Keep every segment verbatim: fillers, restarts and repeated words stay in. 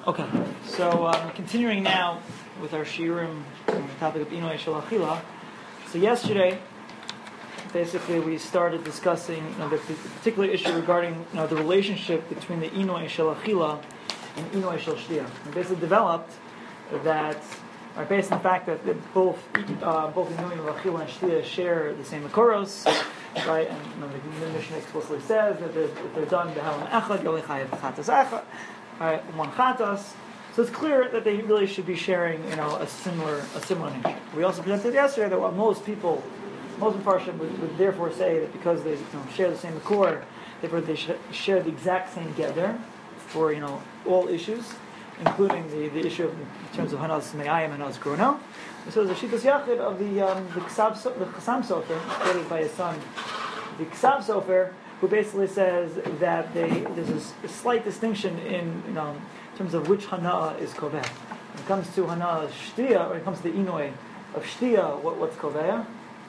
Okay, so um, continuing now with our shiurim on the topic of Inoi Shel Achila. So yesterday, basically, we started discussing you know, the, the particular issue regarding you know, the relationship between the Inoi Shel Achila and Inoi Shel Shtia. We basically developed that, or based on the fact that both uh, both Inoi Shel Achila and Shtia share the same makoros, right? And you know, the, the Mishnah explicitly says that if they're done b'halam echad, yoli chayav b'chatas echad. Right, one chatas, so it's clear that they really should be sharing, you know, a similar, a similar nature. We also presented yesterday that what most people, most Mepharshim would, would therefore say that because they you know, share the same makor, therefore they should share the exact same gather for you know all issues, including the, the issue of in terms of hanas me'ayim and hanas grono. So the shitas yachid of the um, the Ksav the Chasam Sofer, quoted by his son, the Ksav Sofer, who basically says that they, there's a, a slight distinction in, you know, in terms of which hana is koveh. When it comes to hana shtia, or when it comes to the inoi of shtia, what, what's koveh?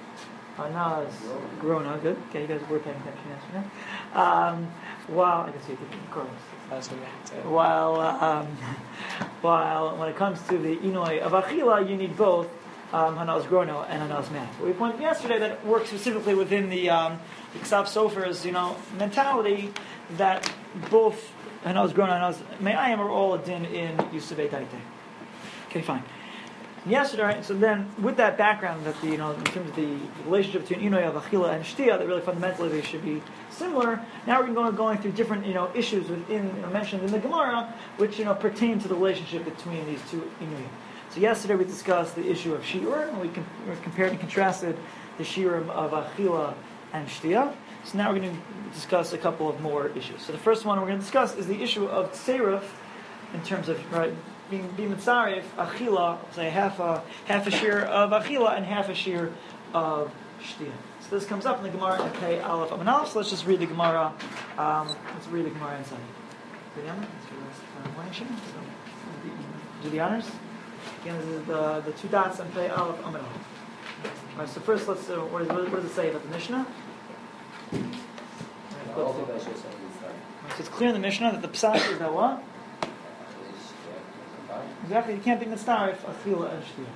Hana is grona. Good. Okay, you guys were paying attention yesterday. Um, while I guess you did, of course. That's what we have to. While um, while when it comes to the inoi of achila, you need both. Um, Hanas Grono and Hanas Man. We pointed yesterday that it works specifically within the, um, the Ksav Sofer's, you know, mentality that both Hanas Grono and Hanas Me'ayim are all a din in Yusuvei Daite. Okay, fine. Yesterday, so then with that background that the, you know, in terms of the relationship between Inoy of Achila and Shtia, that really fundamentally they should be similar. Now we're going going through different, you know, issues within you know, mentioned in the Gemara, which you know pertain to the relationship between these two Inoy. So yesterday we discussed the issue of shiur, and we, com- we compared and contrasted the shiurim of achila and shtia. So now we're going to discuss a couple of more issues. So the first one we're going to discuss is the issue of tseiruf, in terms of right being being mitzaref achila, say half a half a shear of achila and half a shear of shtia. So this comes up in the Gemara in Pei Aleph Amud Aleph. So let's just read the Gemara. Um, let's read the Gemara inside. Do the honors. Again, this is the, the two dots and Pei Aleph Amud Aleph. All right, so first, let's. Uh, what, is, what does it say about the Mishnah? Right, so it's clear in the Mishnah that the psak is that what? Exactly, you can't be mitzaref achila and shtia.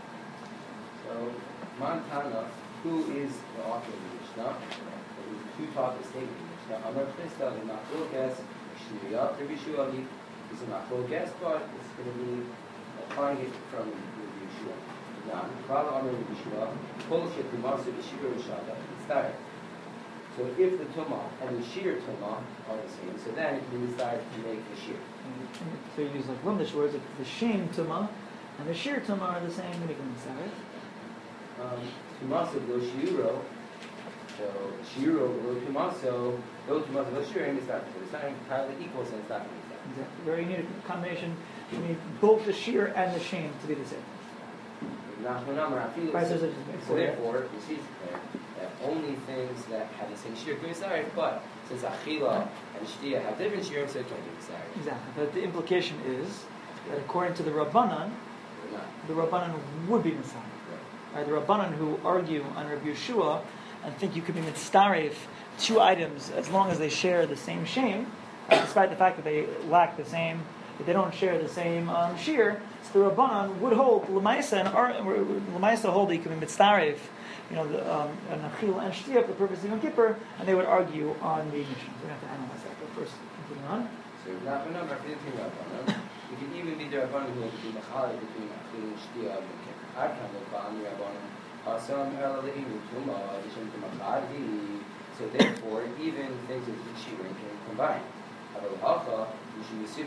So, Montana, who is the author of the Mishnah? Who taught the statement of the Mishnah? Amar Chisda, the Machlokes, Shneya, Rabbi Shua is a Machlokes, but it's going to be applying it from Rabbi Yeshua. Now, Kala Amar Rabbi Yeshua, Kol Shetumasu B'Shir Rishada, it's there. So if the Tumah and the Shir Tumah are the same, so then it can be decided to make the Shir. So you use like Lumdish words, if the Shem Tumah and the Shir Tumah are the same, you make them decide. Tumasu Lo Shiro, so Shiro Lo Tumasu, Lo Tumasu Lo Shir, and it's not, it's not entirely equal, so it's not going to be that. Exactly. Very neat combination. You need both the shear and the shame to be the same. Right, so, so, so therefore, you see that only things that have the same shear can be sorry, but since Achila and Shtia have different shear, so it can't be sorry. Exactly. But the implication is that according to the Rabbanan, the Rabbanan would be Messiah. Right. Right? The Rabbanan who argue on Rabbi Yeshua and think you could be mitzaref two items as long as they share the same shame, right, despite the fact that they lack the same. If they don't share the same um, shear, so the Rabbanan would hold L'maisa and L'maisa hold that you can be mitzaref, you know, the, um, an achil and shtia for the purpose of Yom Kippur, and they would argue on the Mishnah. So we have to analyze that. But first, continuing on. So Rabbanan, Rabbanan, you can even be the Rabbanan who will be machalik between achil and shtia of Yom Kippur. Arkan L'Bani Rabbanan Hasam El Le'inu Tumah Yishem Tumachadi. So therefore, even things with the shear can combine. Halacha. So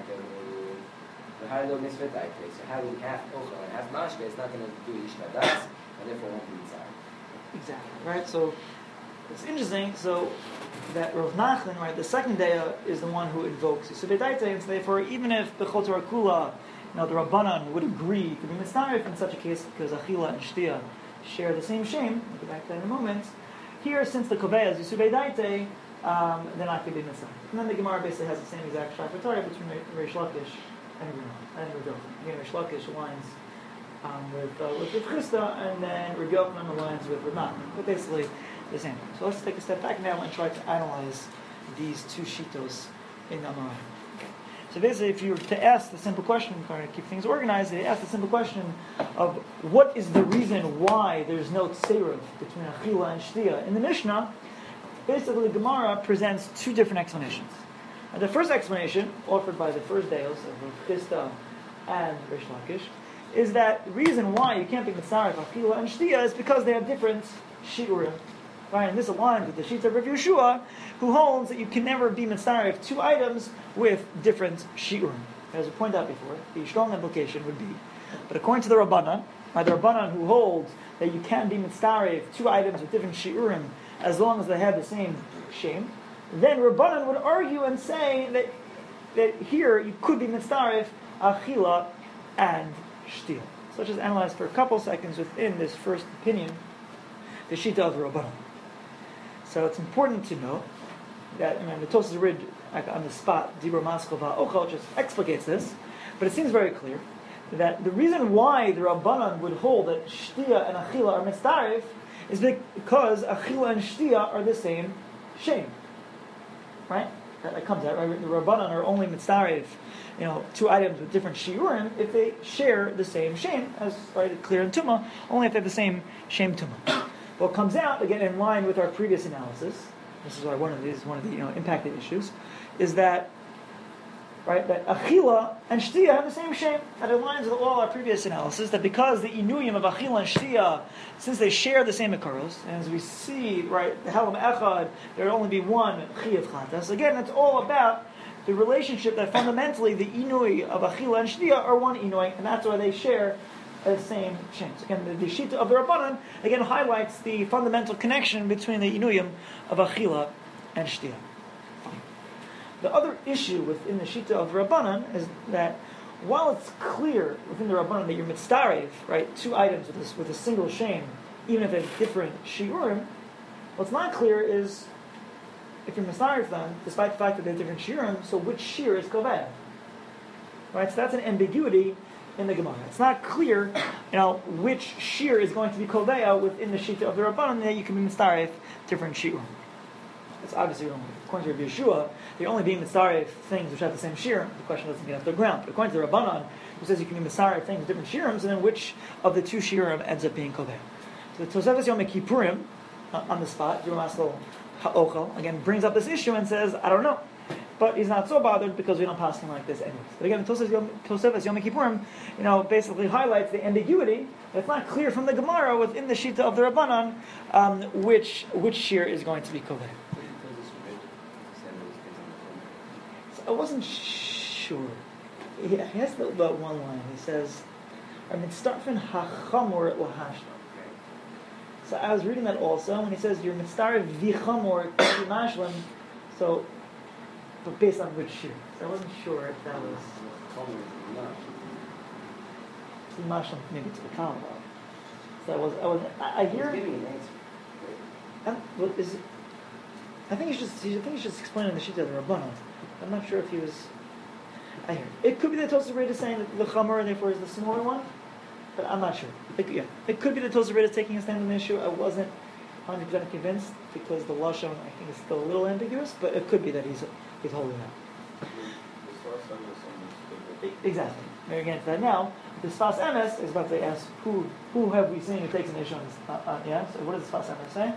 how do we have ochel and half mashke? It's not going to do ishtadas, and therefore won't be inside. Exactly. Right. So it's interesting. So that Rav Nachman, right, the second day is the one who invokes Yisuvei Daite, and so therefore, even if Bechol Torah Kula, you know, the Rabbanan would agree to be mitzaref in such a case because Achila and Shtia share the same shame. We'll get back to that in a moment. Here, since the Kovei is Yisuvei Daite, Um, they're not going to be mitzvah. And then the Gemara basically has the same exact shayfatari between Reish Lakish and and Rabbi Yochanan. Again, Reish Lakish aligns um, with uh, with Rav Chisda, and then Rabbi Yochanan aligns with Rav Nachman. But basically the same. So let's take a step back now and try to analyze these two shitos in the Amorai. So So basically, if you were to ask the simple question, trying to keep things organized, they ask the simple question of what is the reason why there's no tseruv between achila and shtia in the Mishnah. Basically, the Gemara presents two different explanations. And the first explanation, offered by the first deos of Chisda and Rish Lakish, is that the reason why you can't be mitzaref achila and shtia is because they have different shiurim. Right, and this aligns with the sheet of Rav Yeshua, who holds that you can never be mitzaref two items with different shiurim. As we pointed out before, the strong implication would be, but according to the Rabbanan, right, the Rabbanan who holds that you can be mitzaref two items with different shiurim as long as they have the same shem, then Rabbanan would argue and say that that here you could be mitzaref achila and shtia. So let's just analyze for a couple seconds within this first opinion, the shita of the Rabbanan. So it's important to note that, I mean, the Tosas Rid on the spot, Dibur Maskov HaOchel, just explicates this, but it seems very clear that the reason why the Rabbanan would hold that Shtia and Achila are mitzaref is because Achila and Shtia are the same shem. Right? That comes out, right? The Rabbanan are only mitzaref, you know, two items with different shiurim if they share the same shem, as right, clear in Tumah, only if they have the same shem Tumah. What comes out, again, in line with our previous analysis, this is why one of these, one of the you know impacted issues, is that right that achila and shtia have the same shem. That aligns with all our previous analysis. That because the inuyim of achila and shtia, since they share the same ikaros, and as we see, right, the halam echad, there will only be one chiyav chatas. Again, it's all about the relationship that fundamentally the inui of achila and shtia are one inui, and that's why they share the same shem. So again, the, the shita of the Rabbanan again highlights the fundamental connection between the inuyim of achila and shtia. The other issue within the shita of the Rabbanan is that while it's clear within the Rabbanan that you're mitzaref, right, two items with a, with a single shem, even if they have different shiurim, what's not clear is if you're mitzaref them, despite the fact that they have different shiurim, so which shir is koveh? Right, so that's an ambiguity in the Gemara. It's not clear, you know, which shir is going to be koveya within the shita of the Rabbanan that you can be mitzaref different shiurim. It's obviously wrong. According to Rav Yeshua, they're only being mitzaref things which have the same shir. The question doesn't get off the ground. But according to the Rabbanan, who says you can be mitzaref things with different shirams, and then which of the two shirim ends up being koveya? So the Tosefes Yom Kippurim, uh, on the spot, Yom HaOchel, again brings up this issue and says, I don't know. But he's not so bothered because we don't pass him like this anyways. But again, Tosefes Yom, Tosefes Yom Kippurim, you know, basically highlights the ambiguity. It's not clear from the Gemara within the Shita of the Rabbanan um, which which shir is going to be koveya. So I wasn't sure. He, he has about one line. He says, "I mean, starfin hachamor lahashna." So I was reading that also, and he says, "You're mitzaref vichamor mashlim." So. But based on which shir? So I wasn't sure if that was Mashlam, maybe to the Kala. So I was, I was, I, I hear. Um, well, is it, I think he's just, I think he's just explaining the shita of the Rabbanan. I'm not sure if he was. I hear it could be that Tosafos Rid is saying that the Chamor and therefore is the smaller one, but I'm not sure. It, yeah, it could be that Tosafos Rid is taking a stand on the issue. I wasn't one hundred percent convinced because the lashon I think is still a little ambiguous, but it could be that he's. He's holding out. Exactly. We're getting to that now. The Sfas Emes is about to ask who who have we seen who takes an issue on this? Uh, uh, yeah. So what does the Sfas Emes say?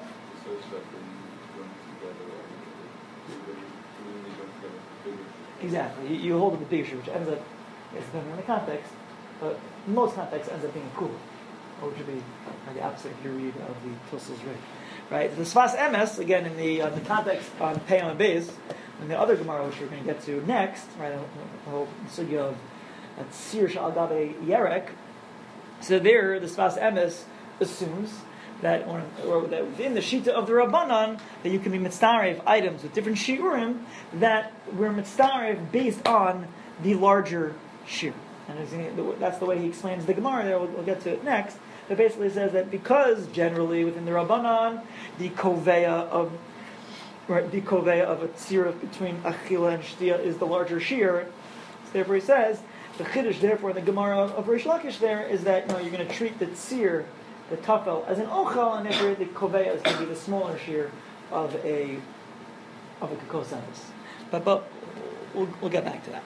Exactly. You, you hold up the big issue, which ends up, it's depending on the context, but in most contexts ends up being a kula, which would be like the opposite if you read of the Tosafos Rid. Right. The Sfas Emes again in the uh, the context on Peyam and Beis. And the other Gemara, which we're going to get to next, right, the whole sugya of Tzir Shal Gabe Yerek. So there, the Sfas Emes assumes that, or, or that within the Shita of the Rabbanan, that you can be mitzaref items with different shiurim, that we're mitzaref based on the larger shir. And that's the way he explains the Gemara there, we'll, we'll get to it next. It basically says that because generally within the Rabbanan, the koveya of Right, the koveya of a tziruf between achila and shtia is the larger shir. So therefore, he says the chiddush. Therefore, in the Gemara of Rish Lakish, there is that you know you're going to treat the tzir, the tafel, as an ochel, and therefore the koveya is going to be the smaller shir of a of a kakosavis. But but we'll, we'll get back to that.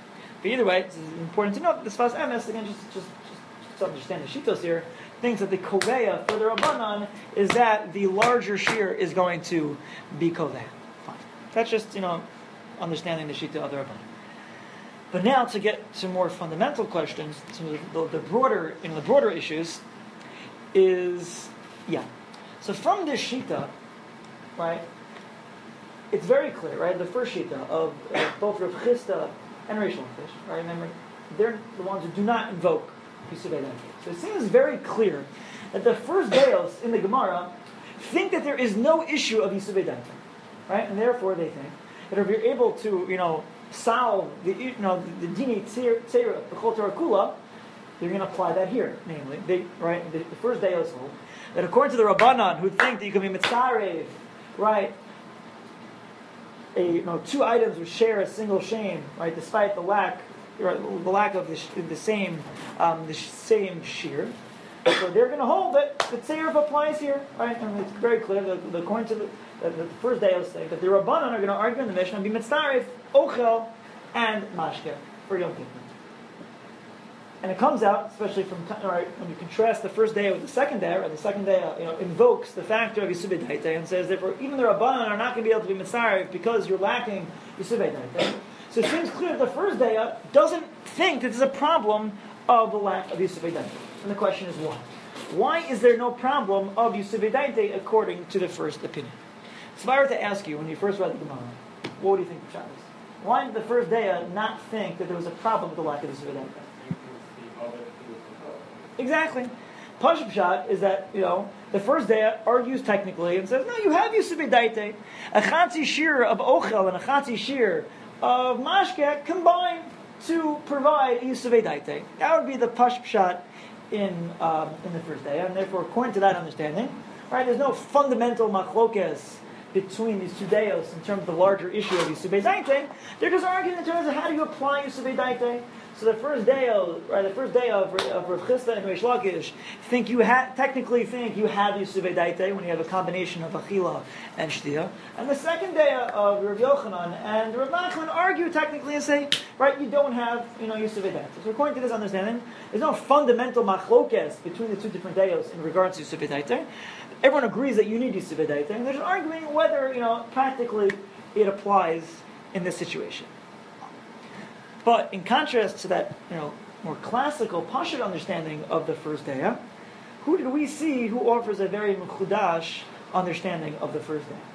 But either way, it's important to note that the Sfas Emes, again, just, just, just to understand the Shitos here, thinks that the Koveya for the Rabbanan is that the larger shear is going to be Koveya. Fine. That's just, you know, understanding the Shita of the Rabbanan. But now to get to more fundamental questions, to the, the broader, you know, the broader issues, is, yeah. So from this Shita, right, it's very clear, right, the first Shita of uh, both Rav Chisda and Reish Lakish, right, remember, they're the ones who do not invoke Yisuvei Daitei. So it seems very clear that the first Deos in the Gemara think that there is no issue of Yisuvei Daitei, right, and therefore they think that if you're able to, you know, solve the, you know, the Dini Tzera, B'chol Torah Kula, you're going to apply that here, namely, they, right, the, the first Deos hold that according to the Rabbanan, who think that you can be Mitzarev, right, a, you know, two items which share a single shame, right, despite the lack, right, the lack of the, sh- the same, um, the sh- same shear. So they're going to hold that the Tzeirah applies here, right? And it's very clear that the, according to the, the, the first day of think that the Rabbanan are going to argue in the Mishnah and be Mitzaref, Ochel, and Mashke for Yom Kippur. And it comes out, especially from right, when you contrast the first day with the second day, right? The second day, you know, invokes the factor of Yisuvei Daitei and says, therefore, even the Rabbanan are not going to be able to be Mitzaref because you're lacking Yisuvei Daitei. So it seems clear that the first day doesn't think that there's a problem of the lack of Yisuvei Daitei. And the question is why? Why is there no problem of Yisuvei Daitei according to the first opinion? So if I were to ask you, when you first read the Gemara, what do you think the Pshat is? Why did the first day not think that there was a problem with the lack of Yisuvei Daitei? Exactly. Pashup Pshat is that, you know, the first day argues technically and says, no, you have Yisuvei Daitei. A Chatzi Shir of Ochel and a Chatzi Shir of Mashke combine to provide Yisuvei Daitei. That would be the Pashup Pshat in um, in the first day, and therefore, according to that understanding, right, there's no fundamental machlokes between these two deos in terms of the larger issue of Yisuvei Daitei. They're just arguing in terms of how do you apply Yisuvei Daitei. So the first day of right, the first day of, of Rav Chisda and Reish Lakish think you ha- technically think you have Yisuvei Daitei when you have a combination of Achila and Shtia, and the second day of Rav Yochanan and Rav Nachman argue technically and say, right, you don't have, you know, Yisuvei Daitei. So according to this understanding, there's no fundamental machlokes between the two different deos in regards to Yisuvei Daitei. Everyone agrees that you need Yisuvei Daitei, and they're just arguing whether, you know, practically it applies in this situation. But in contrast to that, you know, more classical Pashut understanding of the first day, who did we see who offers a very mechudash understanding of the first day?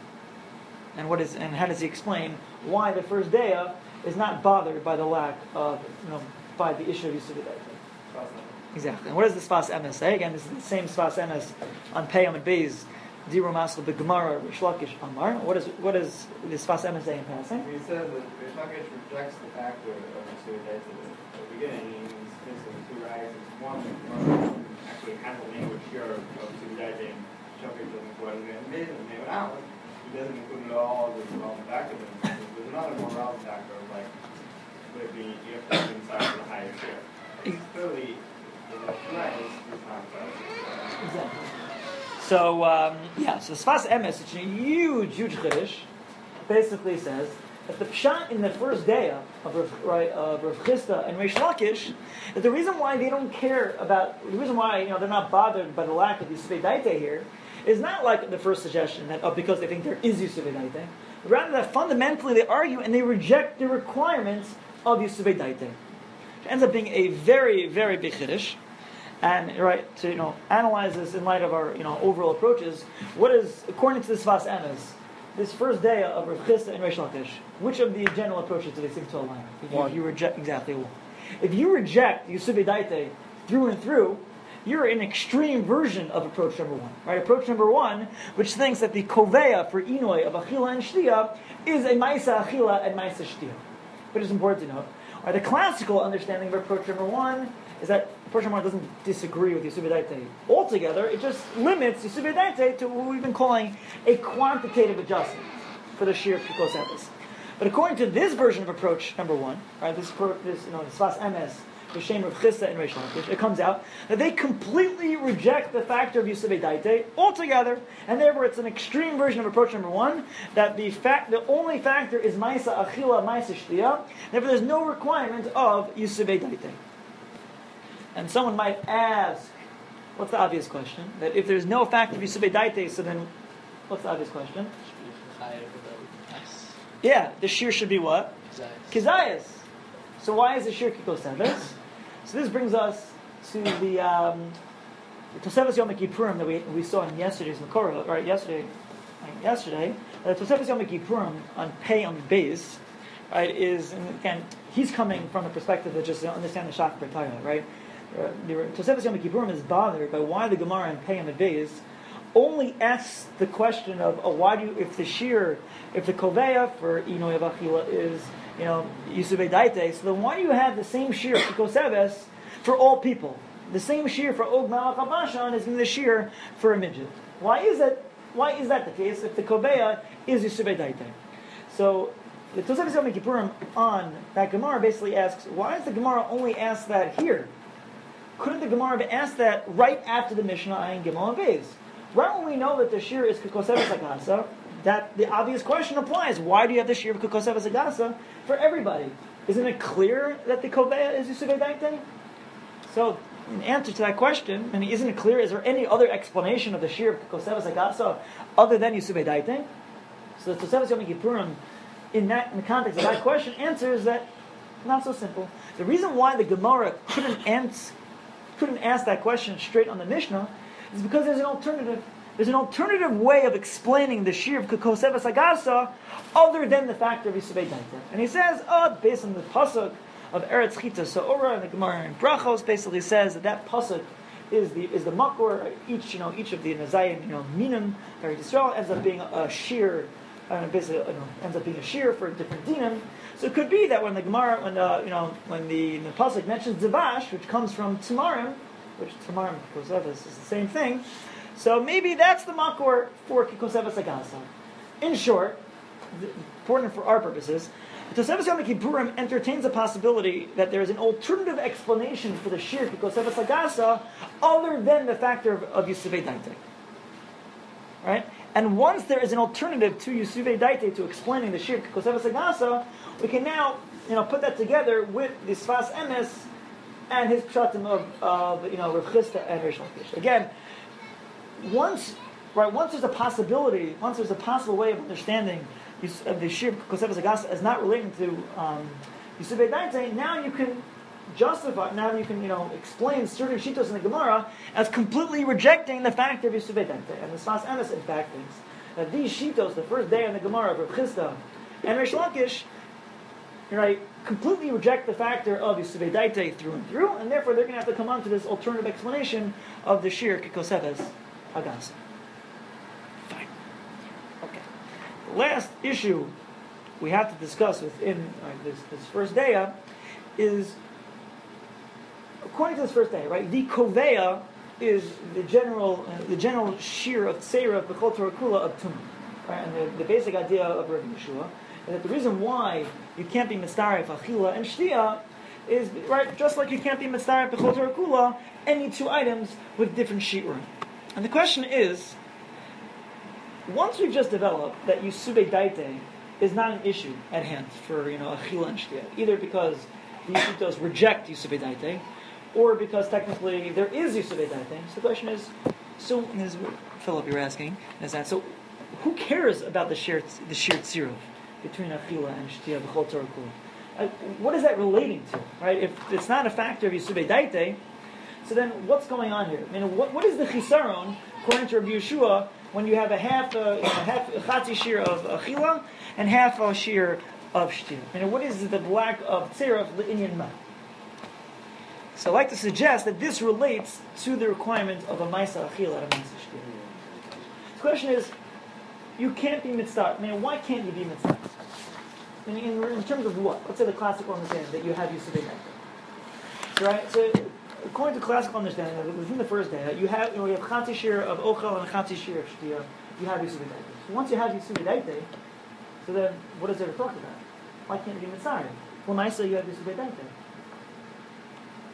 And what is and how does he explain why the first day is not bothered by the lack of, you know, by the issue of Yisuvei Daitei? Exactly. And what does the Sfas Emes say? Again, this is the same Sfas Emes on Pei Amud Beis, Diru Masel B'Gemara, Reish Lakish Amar. What is what is the Sfas Emes say in passing? He said that Reish Lakish rejects the factor of Yisuvei Daitei at the beginning. He thinks of the two rags as one. One actually has a language here of Yisuvei Daitei, and Shafiq doesn't put it in mid and name it out. He doesn't include it all as a relevant factor. There's another more relevant factor of like, would it be you have to be inside of the higher share. It's clearly the right is three times that. Exactly. So, um, yeah, so Sfas Emes, which is a huge, huge chiddush, basically says that the pshat in the first day of Rav, right, of Rav Chisda and Reish Lakish, that the reason why they don't care about, the reason why, you know, they're not bothered by the lack of Yisuvei Daitei here, is not like the first suggestion, that oh, because they think there is Yisuvei Daitei, but rather that fundamentally they argue and they reject the requirements of Yisuvei Daitei. It ends up being a very, very big chiddush. And right to you know analyze this in light of our you know overall approaches, what is according to the Sfas Emes, this first day of Rav Chisda and Reish Lakish, which of the general approaches do they seem to align? If you, you reject exactly one. If you reject Yisuvei Daitei through and through, you're an extreme version of approach number one. Right? Approach number one, which thinks that the koveya for inoi of achila and shtia is a ma'isa achila and ma'isa shtia. But it's important to note, right, the classical understanding of approach number one is that approach number one doesn't disagree with Yisuvei Daitei altogether. It just limits Yisuvei Daitei to what we've been calling a quantitative adjustment for the sheer Pikos Emes. But according to this version of approach number one, right, this, this you know, the Sfas Emes, B'Shem Rav Chisda and Reish Lakish, it comes out that they completely reject the factor of Yisuvei Daite altogether, and therefore it's an extreme version of approach number one, that the fact, the only factor is Maisa Achila, Maisa Shtiya, therefore there's no requirement of Yisuvei Daite. And someone might ask, what's the obvious question? That if there's no factor of Yisuvei Daite, so then, what's the obvious question? Yeah, the shear should be what? Kizayas. So why is the shear Kikoseves? So this brings us to the um, the Tosefes Yom Kippurim that we we saw in yesterday's Makorah, right? Yesterday, right, yesterday, the Tosefes Yom Kippurim on Pei on Beis, right? Is, and again, he's coming from the perspective of just to understand the Shach B'Tayah, right? Uh, the Tosefes Yom Kippurim is bothered by why the Gemara on Pei on Beis only asks the question of oh, why do you, if the shear, if the koveya for Inoy Avachila is, you know, Yisuvei Daite, so then why do you have the same shear Kikoseves for all people? The same shear for Og Malach HaBashan is the shear for a midget. Why is it? Why is that the case if the koveya is Yisuvei Daite? So the Tosefes Yom Kippurim on that Gemara basically asks, why does the Gemara only ask that here? Couldn't the Gemara have asked that right after the Mishnah Ayin Gimel and Beis? Right when we know that the shear is Kukoseves Agasa, that the obvious question applies. Why do you have the shear of Kukoseves Agasa for everybody? Isn't it clear that the Koveya is Yisuvei Daite? So, in answer to that question, I mean, isn't it clear, is there any other explanation of the shear of Kukoseves Agasa other than Yisuvei Daite? So the Tosefes Yom Kippurim, in that, in the context of that question, answers that not so simple. The reason why the Gemara couldn't, ans- couldn't ask that question straight on the Mishnah is because there's an alternative. There's an alternative way of explaining the shear of Kukoseves Agasa other than the factor of Yisuvei Daite. And he says, oh, based on the pasuk of Eretz Chita Sa'ora, and the Gemara in Brachos basically says that that pasuk is the is the makor. Each you know each of the Nazayim you know minim Eretz Yisrael ends up being a shear, uh, basically you know, ends up being a shear for different dinim. So it could be that when the Gemara when uh, you know when the, the pasuk mentions Zavash, which comes from Tamarim, which Tamarim and Kukoseves is the same thing. So maybe that's the makor for Kukoseves Agasa. In short, important for our purposes, Tosefes Yom Kippurim entertains a possibility that there is an alternative explanation for the shear Kukoseves Agasa other than the factor of, of Yisuvei Daite. Right? And once there is an alternative to Yisuvei Daite to explaining the shear Kukoseves Agasa, we can now you know put that together with the Sfas Emes and his pshatim of, of you know Rav Chisda and Reish Lakish. Again, once right, once there's a possibility, once there's a possible way of understanding of the shear Kukoseves Agasa as not relating to um, Yisuvei Daite, now you can justify, now you can you know explain certain shitos in the Gemara as completely rejecting the factor of Yisuvei Daite. And the Sfas Emes in fact thinks that these shitos, the first day in the Gemara of Rav Chisda and Reish Lakish, right, completely reject the factor of Yisuvei Daite through and through, and therefore they're going to have to come on to this alternative explanation of the shear Kukoseves Agasa. Fine. Okay. The last issue we have to discuss within right, this, this first day is, according to this first day, right, the Koveya is the general uh, the general shear of Tseira of B'chol Torah Kula of Tumah. Right, and the, the basic idea of Rabbi Yeshua is that the reason why you can't be Mitzaref Achila and Shtiya is, right, just like you can't be Mitzaref B'chol Torah Kula, any two items with different shiurim. And the question is, once we've just developed that Yisuvei Daite is not an issue at hand for, you know, Achila and Shtiya, either because the Yishutos reject Yisuvei Daite, or because technically there is Yisuvei Daite. So the question is, so, and this is what Philip, you're asking, is that, so who cares about the sheer the sheer tziruf between Achila and Shtiya B'chol Torah Kula? Uh, what is that relating to, right? If it's not a factor of Yisuvei Daite, so then what's going on here? I mean, what, what is the chisaron, according to Rabbi Yeshua, when you have a half, uh, you know, half a chatzi shear of Achila and half a shear of Shtiya? I mean, what is the black of tziruf l'inyan ma? So I'd like to suggest that this relates to the requirement of a Maisa Achila and a Maisa Shtiya. The question is, you can't be mitzvah. I mean, why can't you be mitzvah? I mean, in, in terms of what? Let's say the classical understanding that you have Yisuvei Daite. Right? So, according to classical understanding, within the first day, you have you, know, you have Chatzi Shir of Ochel and Chatzi Shir of Shtiya, you have Yisuvei Daite. So once you have Yisuvei Daite, so then what is there to talk about? Why can't you be mitzvah? Well, Maisa, you have Yisuvei Daite.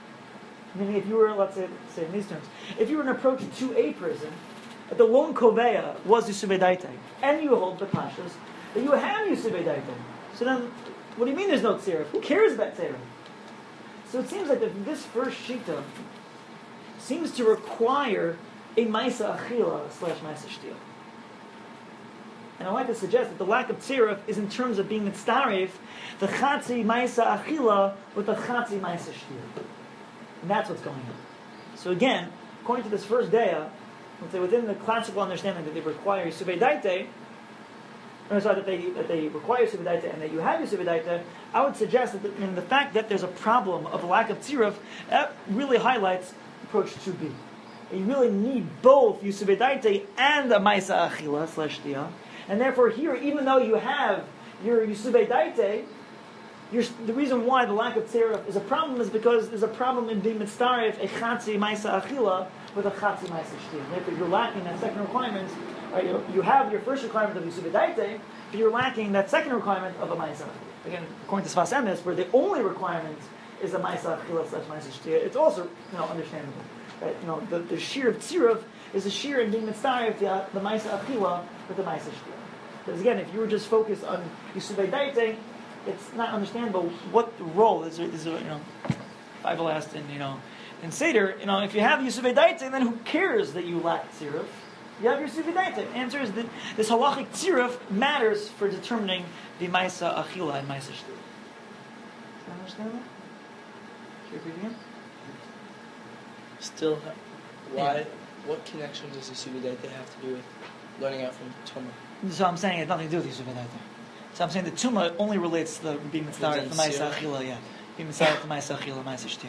Meaning, if you were, let's say, say in these terms, if you were an approach to a person, but the lone koveya was Yisuvei Daite, and you hold the pashas, that you have Yisuvei Daite. So then, what do you mean there's no tziruf? Who cares about tziruf? So it seems like that this first shita seems to require a maisa achila slash maisa shtia. And I like to suggest that the lack of tziruf is in terms of being mitzdarif, the chatzi maisa achila with the chatzi maisa shtia. And that's what's going on. So again, according to this first daya, let's say within the classical understanding that they require Yisuvei Daite, or sorry, that they that they require Yisuvei Daite and that you have Yisuvei Daite, I would suggest that the, in the fact that there's a problem of lack of tziruf, that really highlights approach two B. You really need both Yisuvei Daite and the Maisa Achila slash Shtia, and therefore here, even though you have your Yisuvei Daite, You're, the reason why the lack of tziruf is a problem is because there's a problem in being mitzdarif a chatzi maisa achila with a chatzi maisa shtia. Therefore, you're lacking that second requirement. Right? You, you have your first requirement of Yisuvei Daite, but you're lacking that second requirement of a maisa. Again, according to Sfas Emes, where the only requirement is a maisa achila slash maisa shtia, it's also you know understandable. Right? You know the, the shear of tziruf is a shear in being mitzdarif the, the maisa achila with the maisa shtia. Because again, if you were just focused on Yisuvei Daite, it's not understandable what role is there, is there, you know, Bible asked in, you know, in Seder, you know, if you have Yisuvei Daite, then who cares that you lack tziruf? You have your Yisuvei Daite. The answer is that this halachic tziruf matters for determining the Maisa Achila and Maisa Shtir. Does that understand that? Should we read again? Still, why, Yeah. what connection does Yisuvei Daite have to do with learning out from Tumah? So I'm saying it has nothing to do with Yisuvei Daite. So I'm saying the Tumah only relates to the being mitzvah, the Maisa Achila, yeah. Being mitzvah, the Maisa Achila, Maisa Shtir.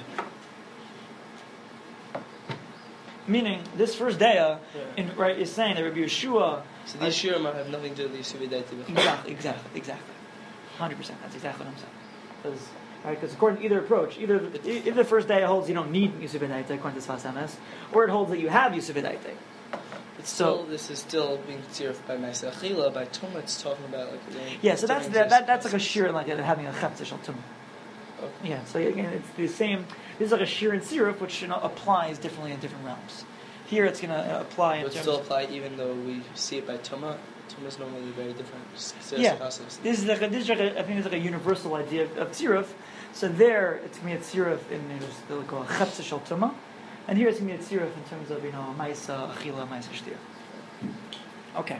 Meaning, this first daya, Yeah. in, right, is saying that Rabbi Yeshua... So these shirim have nothing to do with Yisuvei Daite. Exactly, exactly, exactly. one hundred percent, that's exactly what I'm saying. Because right, according to either approach, either the, either the first daya holds you don't need Yisuvei Daite, according to Sfas Emes, or it holds that you have Yisuvei Daite. But still, So- this is still being tziruf by Maisa Achila. By Tumah, it's talking about like the Yeah, so that's different that, that, that's like a processes. shear, like uh, having a chetzish al tumah. Okay. Yeah, so again, it's the same. This is like a shear and siruf, which you know, applies differently in different realms. Here, it's going to apply in But terms. still apply even though we see it by Tumah. Tumah is normally very different. Yeah, this is like a, this is like a, I think it's like a universal idea of, of tziruf. So there, it's going to be a tziruf in they'll call a chetzish al tumah, and here it's going to be a tziruf in terms of you know ma'isa achila, ma'isa shtir. Okay.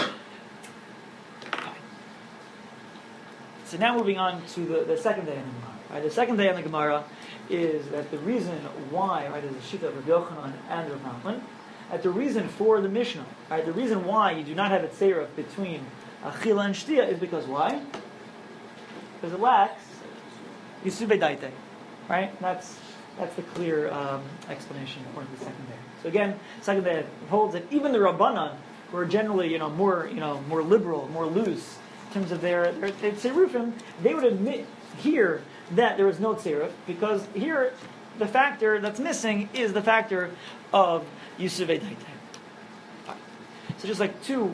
Fine. So now moving on to the, the second day in the Gemara. Right? The second day in the Gemara is that the reason why, right, is the Shita of Rabbi Yochanan and Rav Nachman, that the reason for the Mishnah, right, the reason why you do not have a tzeruf between Achila and Shtia is because why? Because it lacks Yisuvei Daite. Right? That's that's the clear um, explanation according to the second day. So again, second day holds that even the Rabbanan, who are generally, you know, more, you know, more liberal, more loose in terms of their their, their tzerufim, they would admit here that there is no tzeruf because here the factor that's missing is the factor of Yisuvei Daite. So just like two,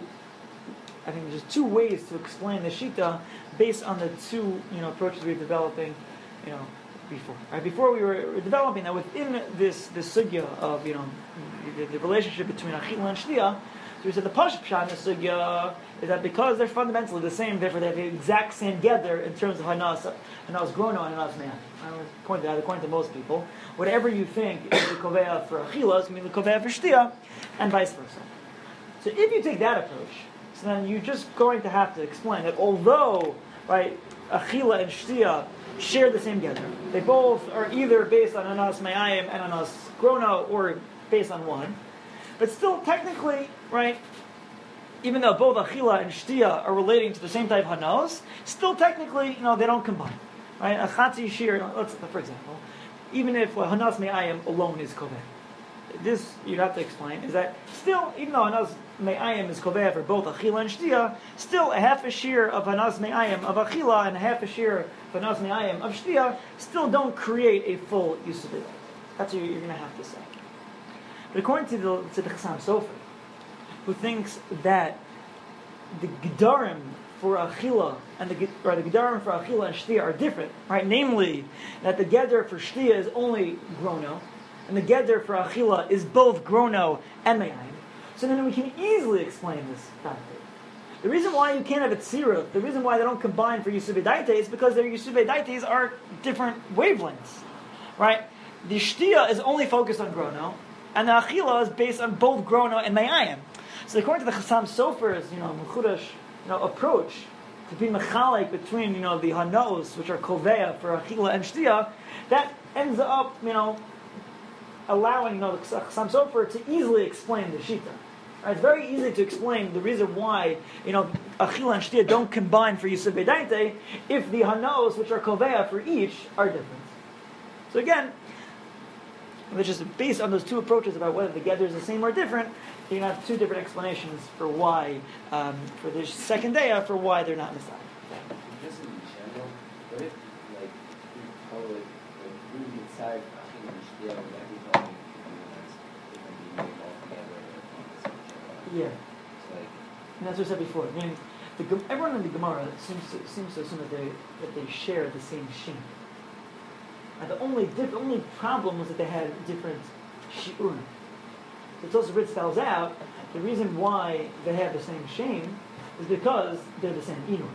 I think there's just two ways to explain the shita based on the two, you know, approaches we're developing, you know, before. Right? Before we were developing that within this this sugya of, you know, the, the relationship between Achila and Shlia, so we said the Pashup Pshat in the sugya is that because they're fundamentally the same, therefore they have the exact same gather in terms of Hanas, Hanas Grono and Hanas Me'an. I don't point to that, according to most people. Whatever you think is the Koveya for Achila is going to be the Koveya for Shtia, and vice versa. So if you take that approach, so then you're just going to have to explain that although, right, Achila and Shtia share the same gather, they both are either based on Hanas Me'ayim and Hanas Grono, or based on one, but still technically, right, even though both Achila and Shtia are relating to the same type of Hanos, still technically, you know, they don't combine. Right? A Chatzi Shir, let's, for example, even if uh, Hanas Me'ayim alone is Koveh. This, you'd have to explain, is that still, even though Hanas Me'ayim is Koveh for both Achila and Shtia, still a half a shear of Hanas Me'ayim of Achila and a half a shear of Hanas Me'ayim of Shtia still don't create a full Yisuvei. That's what you're going to have to say. But according to the, to the Chassam Sofer, who thinks that the Gedarim for Achila and the or the Gedarim for Achila and Shtia are different, right? Namely, that the Gedar for Shtia is only Grono, and the geder for achila is both grono and mayayim, so then we can easily explain this fact. The reason why you can't have a tzirut, the reason why they don't combine for Yisuvei Daite is because their Yisuvei Daites are different wavelengths, right? The Shtia is only focused on grono, and the Achila is based on both grono and mayayim. So according to the Chassam Sofer's, you know, Mechudash, you know, approach to be mechalek between, you know, the hanos, which are koveya for Achila and Shtia, that ends up, you know, allowing, you know, the Chassam Sofer to easily explain the Shita. Right, it's very easy to explain the reason why, you know, Achila and Shtia don't combine for Yisuvei Daite if the hanos, which are koveya for each, are different. So again, it's just based on those two approaches about whether the gather is the same or different, you can have two different explanations for why, um, for the second day, for why they're not Messiah. Just in general, what if, like, we call it, like, we decide Achila and Shtia, would that be calling different being altogether? Yeah. It's like, And that's what I said before. I mean, the, Gem- everyone in the Gemara seems to, seems to assume that they that they share the same shin. And the only diff- the only problem was that they had different shi'urim. So Tosfos Ritz spells out the reason why they have the same shin is because they're the same inur.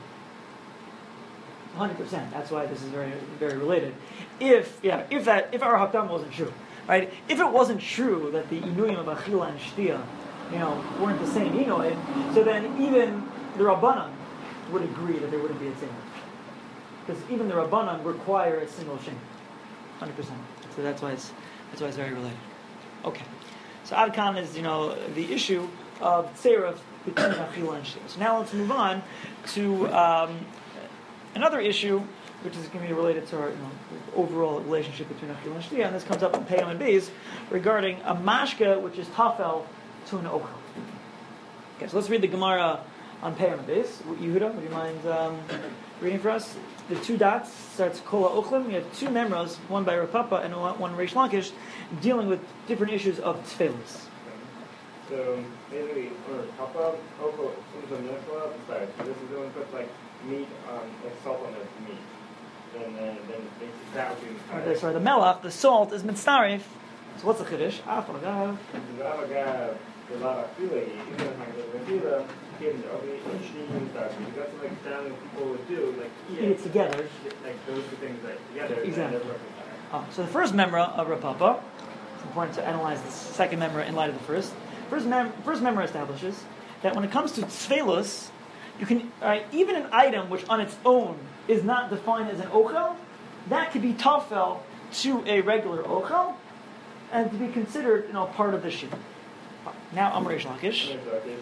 one hundred percent. That's why this is very very related. If yeah, if that if our hakdama wasn't true, right? If it wasn't true that the inuyim of Achila and Shtia, you know, weren't the same Inoid, so then even the Rabbanan would agree that there wouldn't be a single. Because even the Rabbanan require a single shin. one hundred percent. So that's why it's that's why it's very related. Okay. So Adkan is, you know, the issue of Tzeref between Achila and Shtia. So now let's move on to um, another issue, which is going to be related to our, you know, overall relationship between Achila and Shtia, and this comes up in Peyam and Beis regarding a mashka which is tafel to an ochel. Okay, so let's read the Gemara on Peyam and Beis. Yehuda, would you mind um, reading for us? The two dots starts Kol HaOchlim. We have two memras, one by Rav Papa and one Reish Lakish, dealing with different issues of tefillos. So basically, or Papa, Oko, some Neshla, sorry, so this is the one that puts like meat, um, like salt on the meat. And then, then makes it that would be Okay, sorry, the melach, the salt, is mitzaref. So what's the chiddush? Afagav. Afagav, the lava fila, even if I get the fila, given okay, each new stuff. That's like standard people would do, like Eat it together. like those two things like together. Exactly. And Oh, so the first memra of Rav Papa, it's important to analyze the second memra in light of the first. First, mem- first memra establishes that when it comes to tzvelos, you can, right, even an item which on its own is not defined as an ochel, that could be tafel to a regular ochel, and to be considered, you know, part of the shir. Now, I'm Reish Lakish.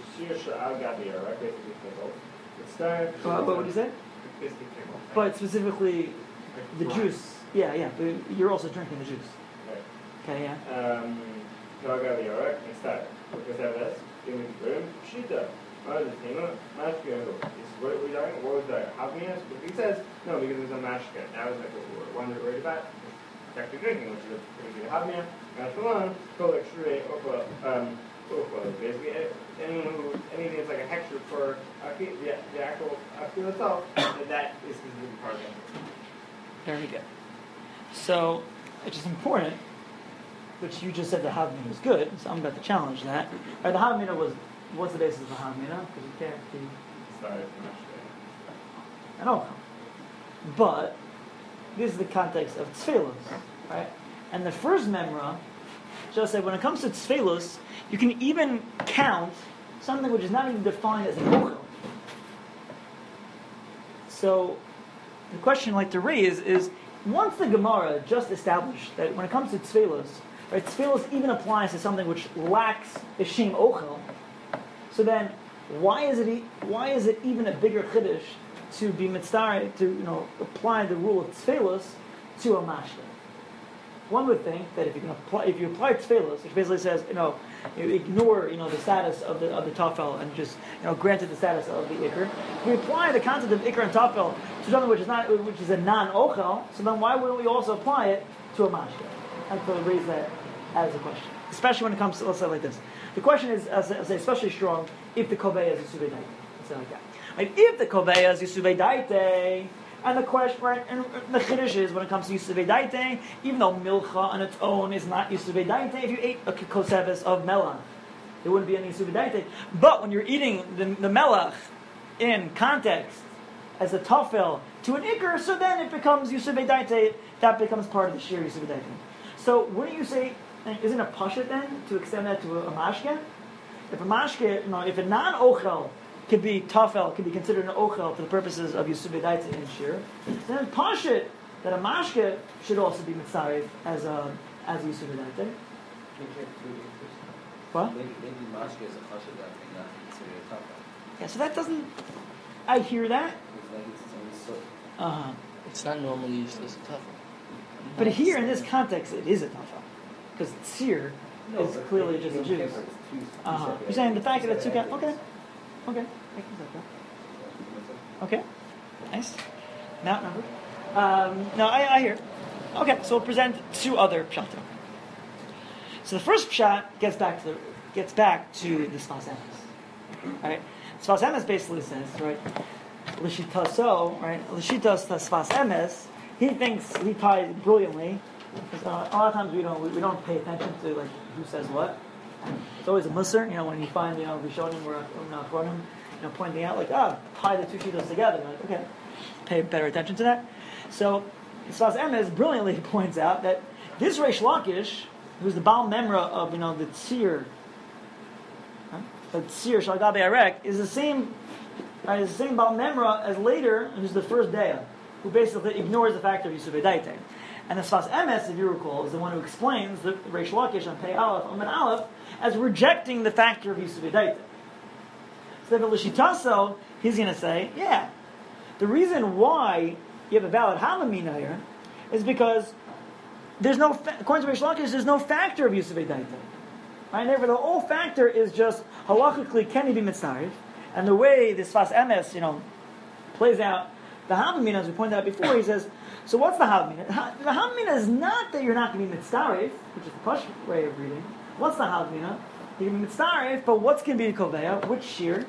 Uh, what would you say? But specifically, the juice. Yeah, yeah. But you're also drinking the juice. Okay, yeah. Um, no, I got the alright. Instead, because I have this, give me the room. Shita. Oh, the thing, mashka. Is what are we doing? What was that? Happiness? But he says no because it's a mashka. That was like what we were wondering worried about. Actually drinking, which is a pretty good happiness. Mashkalan, called like shrei opa. Um, opa. Basically, anyone who anything that's like a hexer for the the actual akil itself, that is considered part of it. Very good. So, it's just important, which you just said the Havmina was good, so I'm about to challenge that. Right, the Havmina was, what's the basis of the Havmina? Because you can't be Sorry, an ochel. But, this is the context of tzvelos, right? And the first memra just said when it comes to tzvelos, you can even count something which is not even defined as an ochel. So, the question I'd like to raise is, once the Gemara just established that when it comes to tzvelos, right, tzvelos even applies to something which lacks a shem ochel, so then why is it e- why is it even a bigger chiddush to be mitzvah to, you know, apply the rule of tzvelos to a mashka? One would think that if you can apply if you apply tzvelos, which basically says, you know, you ignore, you know, the status of the of the tafel and just, you know, granted the status of the ikr. If we apply the concept of ikr and tafel to something which is not which is a non-ochel, so then why wouldn't we also apply it to a mashka? And so raise that as a question, especially when it comes to, let's say it like this. The question is, as I say, especially strong if the koveya is a yisuvei daite. Let's say it like that. Like if the koveya is yisuvei daite, And the question, right, and the chiddush is when it comes to Yisuvei Daite, even though milcha on its own is not Yisuvei Daite, if you ate a koseves of melach, there wouldn't be any Yisuvei Daite. But when you're eating the, the melach in context as a tafel to an ikr, so then it becomes Yisuvei Daite, that becomes part of the shir Yisuvei Daite. So wouldn't you say, isn't it pashut then to extend that to a, a mashke? If a mashke, no, if a non-ochel could be tafel, could be considered an ochel for the purposes of Yisuvei Daite and shir, then pashut that a mashke should also be mitzaref as a as Yisuvei Daite. What? Maybe, maybe mashke is a chashav that may not be considered a tafel. Yeah, so that doesn't. I hear that. It's like it's its own soul. Uh huh. It's not normally used as a tafel. But here in this context, it is a tafel because tzir is but clearly in- just in a juice. paper it's two- two Uh huh. separate You're saying the fact that it's two. separate Ca- okay. entities. Okay. I can accept that. Okay. Nice. Not number. Um, no, I, I hear. Okay, so we'll present two other pshatim. So the first pshat gets back to the, gets back to the Sfas Emes. Right? Sfas Emes basically says, right, L'shitaso, right, L'shitas Sfas Emes, he thinks he ties brilliantly. Uh, a lot of times we don't we, we don't pay attention to like who says what. It's always a musser, you know, when you find, you know, Rishonim or Nachronim, you know, pointing out like, ah, tie the two shitas together. Like, okay, pay better attention to that. So, Sfas Emes brilliantly points out that this Reish Lakish, who's the Baal Memra of, you know, the Tzir, huh? the Tzir Shalgabe Arek, is the same, right, is the same Baal Memra as later, who's the first Deya, who basically ignores the fact of Yisuvei Daite. And the Sfas Emes, if you recall, is the one who explains the Reish Lakish on Pei Aleph, Omen Aleph, as rejecting the factor of Yisuvei Daite. So then L'shitaso, he's going to say, yeah, the reason why you have a valid Havamina here is because there's no, fa- according to Reish Lakish, there's no factor of Yisuvei Daite. Right? And therefore, the whole factor is just halachically can he be mitzaref, and the way this Sfas Emes, you know, plays out the Havamina, as we pointed out before, he says, so what's the Havamina? The Havamina is not that you're not going to be mitzaref, which is the Push way of reading. What's the Havamina? You're going to be mitzaref, but what's going to be the Koveya? Which shir?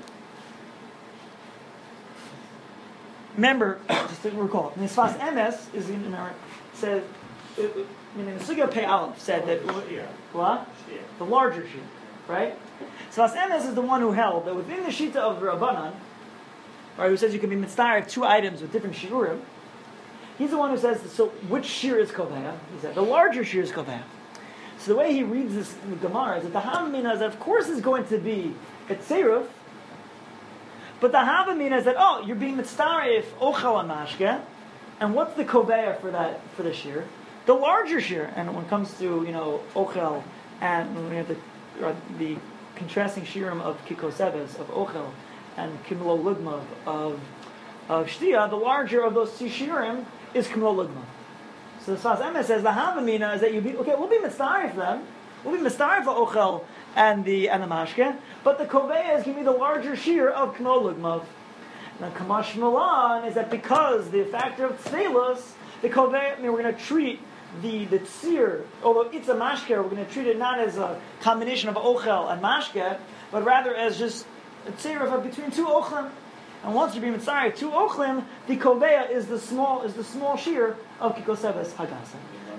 Remember, just to recall, the Sfas Emes is in remember, says, it, it, I mean, the Sugya Pei Aleph said that what? The larger shir, right? Sfas Emes is the one who held that within the Shita of the Rabbanan, right, who says you can be mitzaref two items with different shiurim. He's the one who says, so which shir is koveya? He said the larger shir is koveya. So the way he reads this in the Gemara is that the Havamina is that of course is going to be a tzeruf, but the Havamina is that, oh, you're being mitzaref ochel and mashke, and what's the koveya for that, for the shir? The larger shir. And when it comes to, you know, ochel, and when we have the, or the contrasting shirim of kikoseves, of ochel, and kimlo lugma of of shtia, the larger of those two shirim is kimlo lugma. So the Sfas Emes says the Havamina is that you be okay. We'll be mitzaref them. We'll be mitzaref the ochel and the and the mashke, but the koveya is going to be the larger shir of kimlo lugma. Now kamash malan is that because the factor of tzvelos, the koveya. I mean, we're going to treat the the tzir, although it's a mashke, we're going to treat it not as a combination of ochel and mashke, but rather as just a tzirah between two ochlim, and once you're being mitzaref two ochlim, the koveya is the small is the small shear of kikoseves hagasa.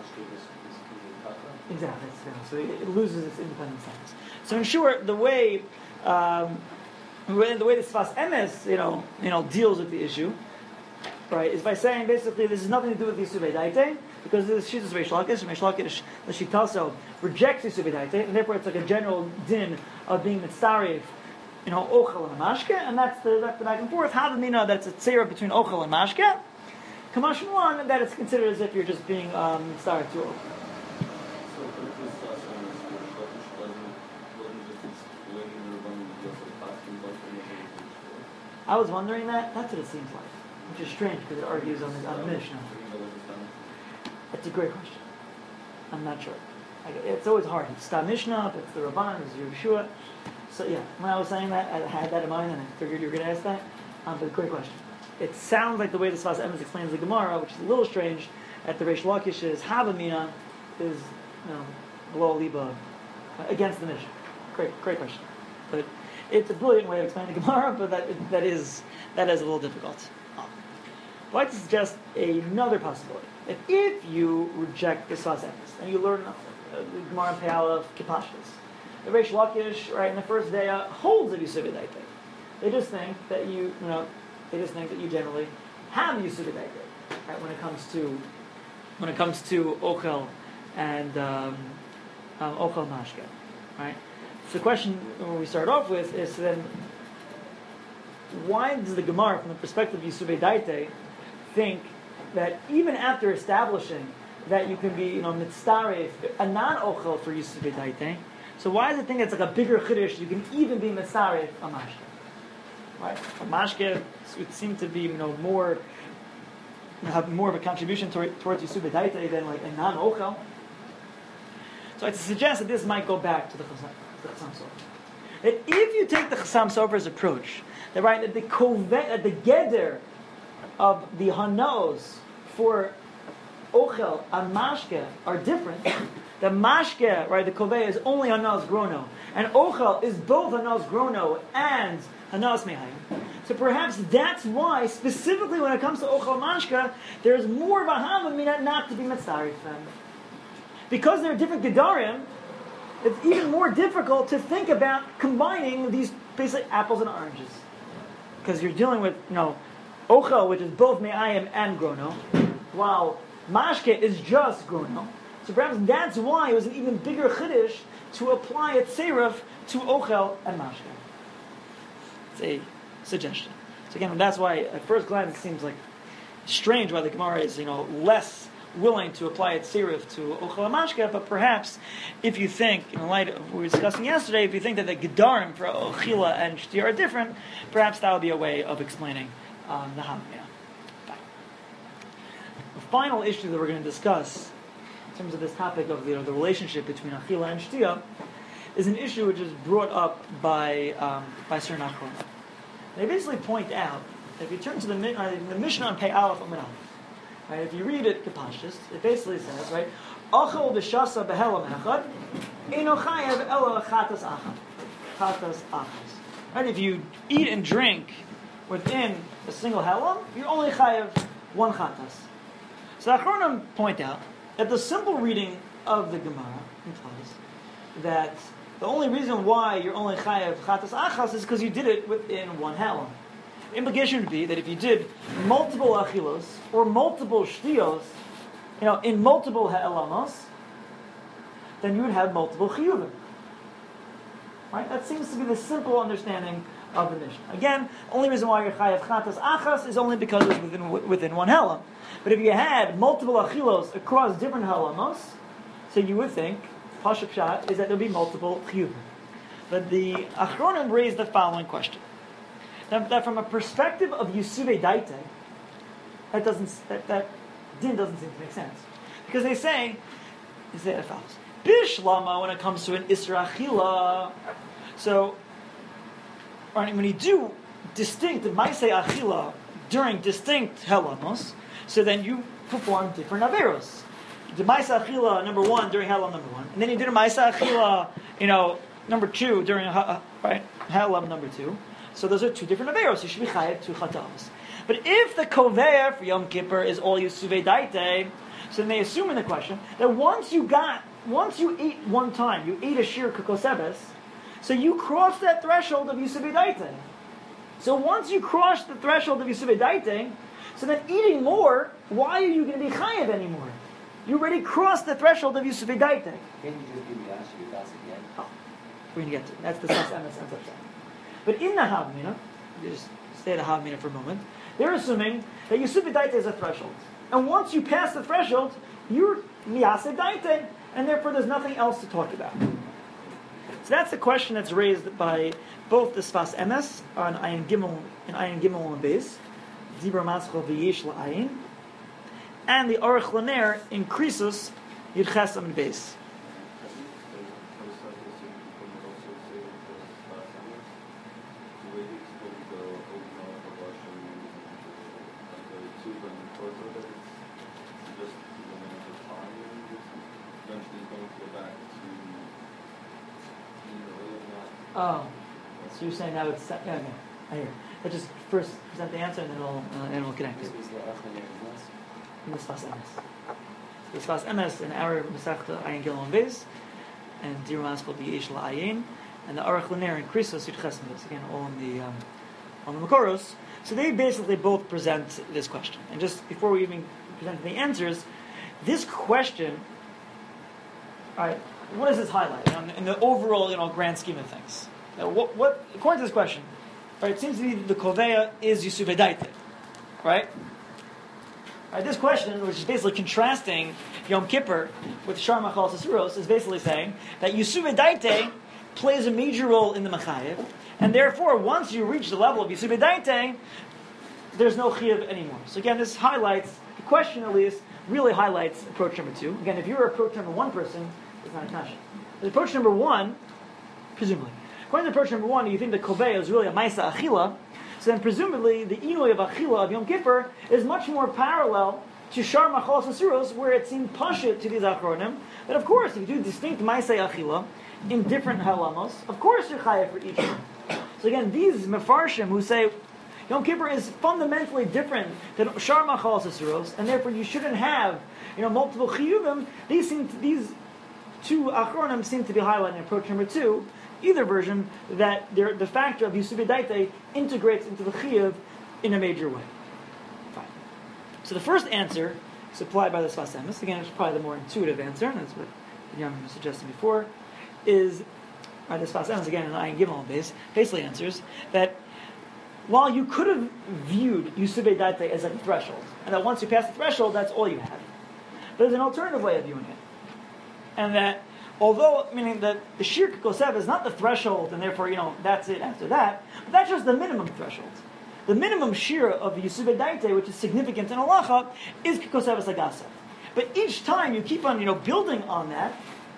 Exactly. So it, it loses its independent status. So in short, the way um, the way the way the Sfas Emes, you know, you know, deals with the issue, right, is by saying basically this has nothing to do with Yisuvei Daite, because this is Reish Lakish, Reish Lakish, the Shitaso rejects Yisuvei Daite, and therefore it's like a general din of being mitzaref, you know, ochel and mashke, and that's the, that's the back and forth. Havamina, that's a tzera between ochel and mashke. Kamash one, that it's considered as if you're just being um, mitzaref to ochel. So, for this last one, Reish Lakish wasn't wasn't just explaining the Rabbanim with Yosef Paskin, but in the I was wondering that. That's what it seems like, which is strange because it argues on the, on the Mishnah. That's a great question. I'm not sure. I, it's always hard. It's the Mishnah, but it's the Rabban, it's Yeshua. So yeah, when I was saying that, I had that in mind, and I figured you were going to ask that. Um, but great question. It sounds like the way the Sfas Emes explains the Gemara, which is a little strange, that the Reish Lakish is Havamina is, you know, below Liba against the Mishnah. Great, great question. But it's a brilliant way of explaining the Gemara, but that that is that is a little difficult. I'd like to suggest another possibility. That if you reject the Sfas Emes, and you learn uh, the Gemara Pei Aleph Kipashtas, the Reish Lakish, right, in the first day, uh, holds of Yisuvei Daite. They just think that you, you know, they just think that you generally have Yisuvei Daite, right, when it comes to, when it comes to Ochel and um, um, Ochel Mashke, right? So the question when we start off with is then, why does the Gemara, from the perspective of Yisuvei Daite, think that even after establishing that you can be, you know, mitzaref, a non-ochel for Yisuvei Daite, so why does it think it's like a bigger chiddush? You can even be mitzaref a mashke, right? A mashke would seem to be, you know, more, you know, have more of a contribution toward, towards Yisuvei Daite than like a non-ochel. So I suggest that this might go back to the Chassam Sofer. That if you take the Chassam Sofer's approach, that right, that the kove, that the geder of the hanos for ochel and mashke are different. The mashke, right, the kove is only hanos grono, and ochel is both hanos grono and hanos mehayim. So perhaps that's why, specifically when it comes to ochel mashke, there's more of a havamina not to be mitzaref them. Because they're different gedarim, it's even more difficult to think about combining these basically apples and oranges. Because you're dealing with, you know, ochel, which is both me'ayim and grono, while mashke is just grono. So perhaps that's why it was an even bigger chiddush to apply a tserif to ochel and mashke. It's a suggestion. So again, that's why at first glance it seems like strange why the Gemara is, you know, less willing to apply it serif to ochel and mashke, but perhaps if you think, in light of what we were discussing yesterday, if you think that the gedarim for ochila and shtir are different, perhaps that would be a way of explaining um, the hamina. The final issue that we're going to discuss in terms of this topic of, you know, the relationship between achila and shtia is an issue which is brought up by um, by Sir Nachman. They basically point out that if you turn to the, uh, the Mishnah on Pei Aleph Amud Aleph, right, if you read it Kipashtas, it basically says, right, Achel b'shasa b'helam echad, eino chayev elo chatas achad, chatas achas. Right, if you eat and drink within a single helam, you're only chayev one chatas. So the Achronim point out that the simple reading of the Gemara implies that the only reason why you're only chayev chatas achas is because you did it within one helam. Implication would be that if you did multiple achilos or multiple shtios, you know, in multiple ha'elamos, then you would have multiple chiyuvim. Right? That seems to be the simple understanding of the Mishnah. Again, the only reason why you're chayav chatas achas is only because it's within within one helam. But if you had multiple achilos across different helamos, so you would think pashup pshat is that there would be multiple chiyuvim. But the Achronim raised the following question. That, that from a perspective of Yisuvei Daite, that doesn't that, that din doesn't seem to make sense, because they say they say as follows: Bishlama, when it comes to an Isra Achila, so right, when you do distinct Maaseh Achila during distinct Helamos, so then you perform different Averos. The Maaseh Achila number one during Helam number one, and then you did a Maaseh Achila, you know, number two during uh, right Helam number two. So those are two different averos. You should be chayav two chatas. But if the koveir for Yom Kippur is all Yisuvei Daite, so then they assume in the question that once you got, once you ate one time, you ate a shir kokosebes, so you crossed that threshold of Yisuvei Daite. So once you cross the threshold of Yisuvei Daite, so then eating more, why are you going to be chayav anymore? You already crossed the threshold of Yisuvei Daite. Can you just give me the answer that's again? Oh, we're going to get to it. That's the Sfas Emes ends up saying. But in the Havamina, just stay at the Havamina for a moment, they're assuming that Yisuvei Daite is a threshold. And once you pass the threshold, you're Miyaseh Daite, and therefore there's nothing else to talk about. So that's the question that's raised by both the Sfas Emes on Ayin Gimel and Ayin Gimel and Beis, Dibra Mascho V'yesh La'ayin, and the Aruch Laner in Krisus Yud Ches Amud Beis. Oh, so you're saying that would, yeah, okay, I hear. let's just first present the answer and then we'll, uh, and we'll connect it. This was the Archaner Ignaz. In the Sfas Emes. The Sfas Emes in our Masechta Ayin Gilon Beis, and Dirumas called the Yesh La'ayin, and the Aruch Laner and Krisos Yud Ches Beis, again all on the um, on the Makoros. So they basically both present this question. And just before we even present the answers, this question, all right, what does this highlight in, in the overall, you know, grand scheme of things? Now, what, what, according to this question, right, it seems to me the Koveya is Yisuvei Daite, right? Right, this question, which is basically contrasting Yom Kippur with Shar Machal Sasuros, is basically saying that Yisuvei Daite plays a major role in the Machayev, and therefore, once you reach the level of Yisuvei Daite, there's no Chiyuv anymore. So again, this highlights, the question at least, really highlights approach number two. Again, if you're approach number one person, it's not a kasha. But approach number one, presumably, according to approach number one, you think that Koveya is really a Maisa Achila, so then presumably the Inui of Achila of Yom Kippur is much more parallel to Shar Machal Sasuros, where it seemed Pashit to these Achronim. But of course, if you do distinct Maisa Achila in different halamos, of course you're chayav for each one. So again, these Mefarshim who say Yom Kippur is fundamentally different than Shar Machal Sasuros, and therefore you shouldn't have, you know, multiple chiyuvim. These seem to, these two achronim seem to be highlighting approach number two, either version, that the factor of Yisuvei Daite integrates into the chiyuv in a major way. Fine. So the first answer supplied by the Sfas Emes, again, it's probably the more intuitive answer, and that's what Yom was suggesting before, is uh, the Sfas Emes again in Ayin Gimel base basically answers that while you could have viewed Yisuvei Daite as a threshold, and that once you pass the threshold, that's all you have, but there's an alternative way of viewing it, and that although, meaning that the Shir Kosev is not the threshold, and therefore, you know, that's it after that, but that's just the minimum threshold. The minimum Shir of Yisuvei Daite, which is significant in Halacha, is Kosev Sagasa. But each time you keep on, you know, building on that,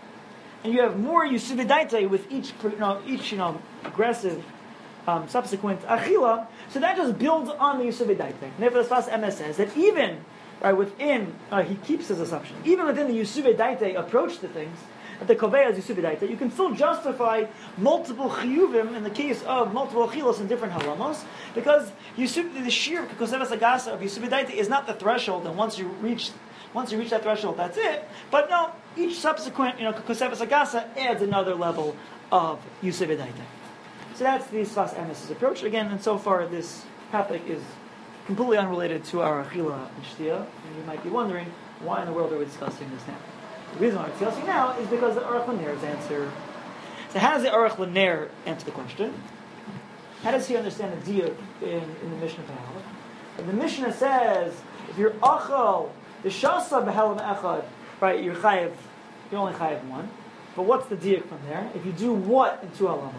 and you have more Yisuvei Daite with each, you know, each, you know, aggressive um, subsequent Achila, so that just builds on the Yisuvei Daite. And therefore the Sfas Emes says that even, right, within, uh, he keeps his assumption, even within the Yisuvei Daite approach to things, at the Koveya as Yisuvei Daite, you can still justify multiple chiyuvim in the case of multiple achilos in different halamos, because Yisuv, the sheer Kosev Sagasa of Yisuvei Daite is not the threshold, and once you reach once you reach that threshold, that's it. But no, each subsequent, you know, Kosev Sagasa adds another level of Yisuvei Daite. So that's the Sfas Emes' approach. Again, and so far this topic is completely unrelated to our achila and shtia, and you might be wondering, why in the world are we discussing this now? The reason why we're discussing now is because the Aruch Laner's answer. So how does the Aruch Laner answer the question? How does he understand the diuk in, in the Mishnah B'Halach? And the Mishnah says, if you're achal, the shasa b'helam echad, right, you're chayiv, you only chayiv one. But what's the diuk from there? If you do what in two halamos?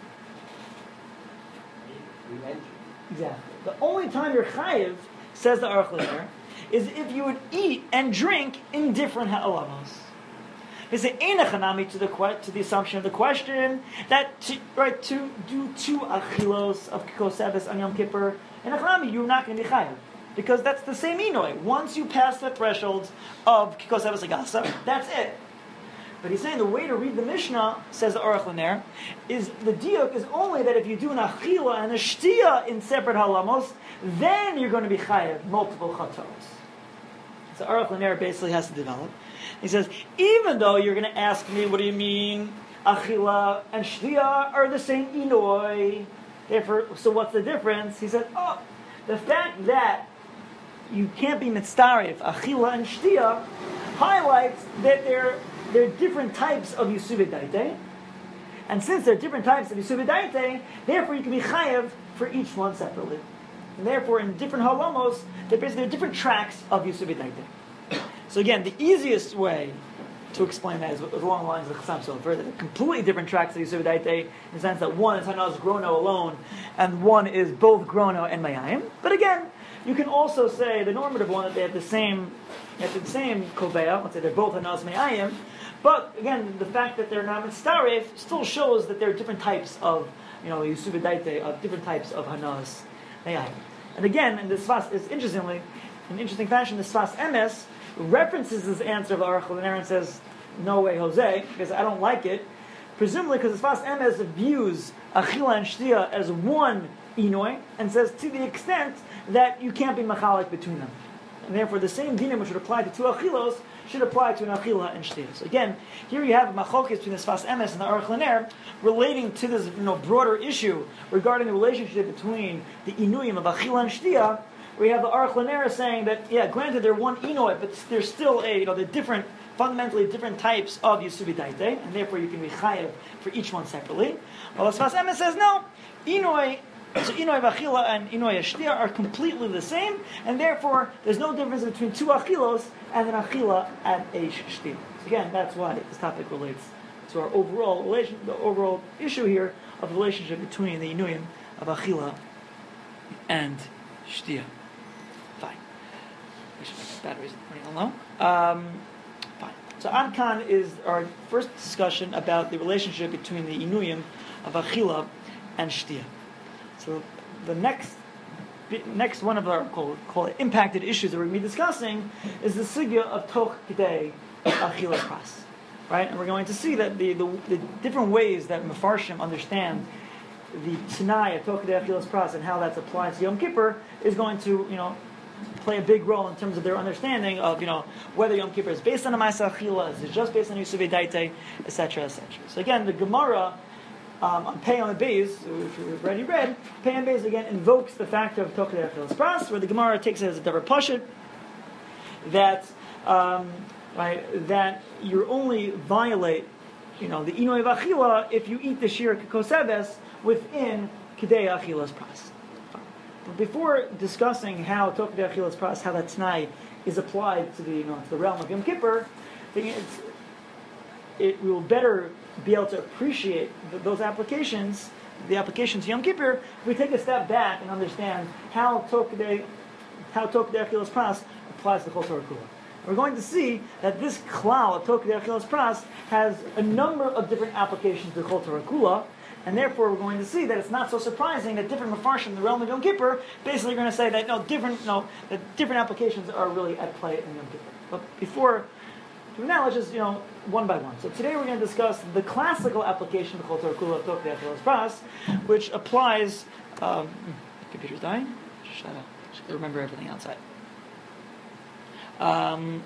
Exactly. The only time you're chayiv, says the Aruch Laner, is if you would eat and drink in different halamos. Is it einachanami to the to the assumption of the question that to, right to do two achilos of koseves on Yom Kippur and achanami you're not going to be chayav because that's the same inoy. Once you pass the thresholds of koseves agasa, that's it. But he's saying the way to read the Mishnah, says the Aruch Laner, is the diuk is only that if you do an achila and a shtia in separate halamos, then you're going to be chayav multiple chatos. So Aruch Laner basically has to develop. He says, even though you're going to ask me, what do you mean? Achila and shtia are the same inoi. Therefore, so what's the difference? He said, oh, the fact that you can't be mitzaref achila and shtia highlights that they're they're different types of Yisuvei Daite, and since they're different types of Yisuvei Daite, therefore you can be chayav for each one separately. And therefore, in different halamos, they're basically different tracks of Yisuvei Daite. So again, the easiest way to explain that is along the lines of the Chassam Sofer. They're completely different tracks of Yisuvei Daite, in the sense that one is Hanaz Grono alone, and one is both Grono and Mayayim. But again, you can also say the normative one that they have the same, they have the same Koveya. Let's say they're both Hanaz Mayayim. But again, the fact that they're not mitzaref still shows that there are different types of, you know, Yisuvei Daite, of different types of Hanaz Mayayim. And again, in this Sfas, is interestingly, in an interesting fashion, the Sfas Emes references this answer of the Aruch Laner and says, no way, Jose, because I don't like it. Presumably because the Sfas Emes views Achila and Shtia as one inoi, and says to the extent that you can't be machalik between them. And therefore the same dinim which would apply to two achilos should apply to an achila and shtia. So again, here you have a machokes between the Sfas Emes and the Aruch LaNer relating to this you know, broader issue regarding the relationship between the inuyim of achila and shtia. We have the Aruch LaNer saying that, yeah, granted they're one inoi, but there's still a, you know, they're different, fundamentally different types of Yisubi Daite, and therefore you can be chayev for each one separately. Well, the Sfas Emes says, no, inoi, so inoi v'achila and inoi shtia are completely the same, and therefore there's no difference between two achilos and an achila and a shtia. So again, that's why this topic relates to our overall relation, the overall issue here of the relationship between the inuyim of achila and shtia. Fine. Batteries running low. Um, fine. So Adkan is our first discussion about the relationship between the inuyim of achila and shtia. So the next next one of our call, call it impacted issues that we're going to be discussing is the sugya of toch kidei achila pras, right? And we're going to see that the, the, the different ways that Mefarshim understand the Tanai of toch kidei achila pras and how that's applied to Yom Kippur is going to you know play a big role in terms of their understanding of you know whether Yom Kippur is based on a Ma'aseh Achila, is it just based on Yisuvei Daite, et cetera, et cetera. So again, the Gemara. Um, on Pei on the Beis, which we've already read, Pei on Beis again invokes the fact of Toch Kidei Achilas Pras, where the Gemara takes it as a davar pashut that um, right that you only violate, you know, the inoi v'achila if you eat the shir kosebes within Kidei Achilas Pras. But before discussing how Toch Kidei Achilas Pras, how that Tanai is applied to the you know to the realm of Yom Kippur, I think it's it will better be able to appreciate th- those applications, the applications to Yom Kippur, if we take a step back and understand how Toch Kidei how Toch Kidei Achilas Pras applies to Chol Torah Kula. We're going to see that this klal of Toch Kidei Achilas Pras has a number of different applications to Chol Torah Kula, and therefore we're going to see that it's not so surprising that different Mefarshim in the realm of Yom Kippur basically are going to say that no different no that different applications are really at play in Yom Kippur. But before now, let's just, you know, one by one. So today we're going to discuss the classical application of Chol Torah Kula of Toch Kidei Achilas Pras, which applies... Um, computer's dying? Shut up. Just remember everything outside. Um,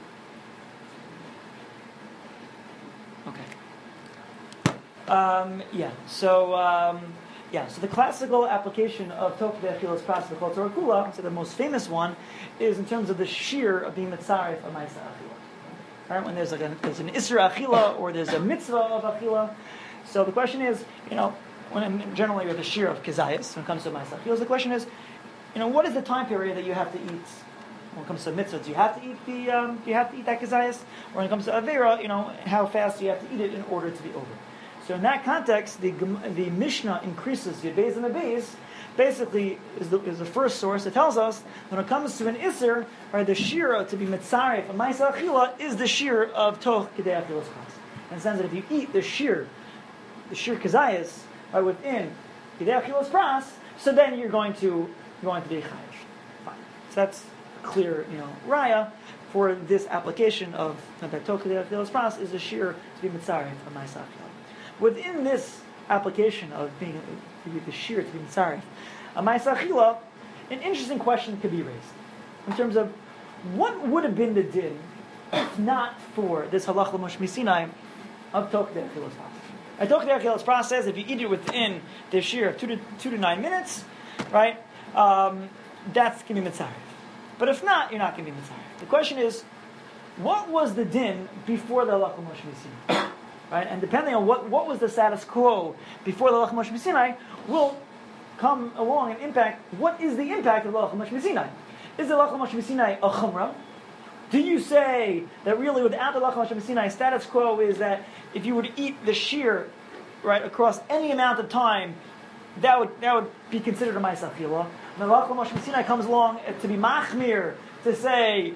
okay. Um, yeah, so... Um, yeah, so the classical application of Toch Kidei Achilas Pras of Chol Torah Kula, so the most famous one, is in terms of the sheer of being mitzaref of Ma'aseh Achila. Right, when there's like a, there's an Isra Achila or there's a mitzvah of Achila. So the question is, you know, when generally we have a shear of Kizayas when it comes to Ma'aseh Achila, the question is, you know, what is the time period that you have to eat when it comes to mitzvah? Do you have to eat the um, do you have to eat that Kizayas? Or when it comes to Avera, you know, how fast do you have to eat it in order to be over? So in that context, the the Mishnah increases the Beis and the Beis. Basically, is the, is the first source that tells us when it comes to an Isser, right, the shira to be mitzaref, a Ma'aseh Achila, is the shir of Toch Kidei Achilas Pras. In the sense that if you eat the shir, the shir kazayas, right, within Kidei Achilas Pras, so then you're going to you're going to be chayiv. Fine. So that's a clear, you know, raya for this application of that Toch Kidei Achilas Pras is the shir to be mitzaref, a Ma'aseh Achila. Within this application of being the shir to be mitzaref, a Ma'aseh Achila, an interesting question could be raised in terms of what would have been the din if not for this halach l'mosh misinai of Toch Kidei Achilas Pras. And Toch Kidei Achilas Pras says if you eat it within the shir of two to two to nine minutes, right, um, that's going to be mitzaref. But if not, you're not going to be mitzaref. The question is, what was the din before the halach l'mosh misinai? Right, and depending on what, what was the status quo before the halach l'mosh misinai, will come along and impact what is the impact of the halach l'mosh misinai. Is the halach l'mosh misinai a chumrah? Do you say that really without the halach l'mosh misinai, status quo is that if you were to eat the shear, right, across any amount of time, that would that would be considered a Ma'aseh Achila. And the halach l'mosh misinai comes along to be machmir, to say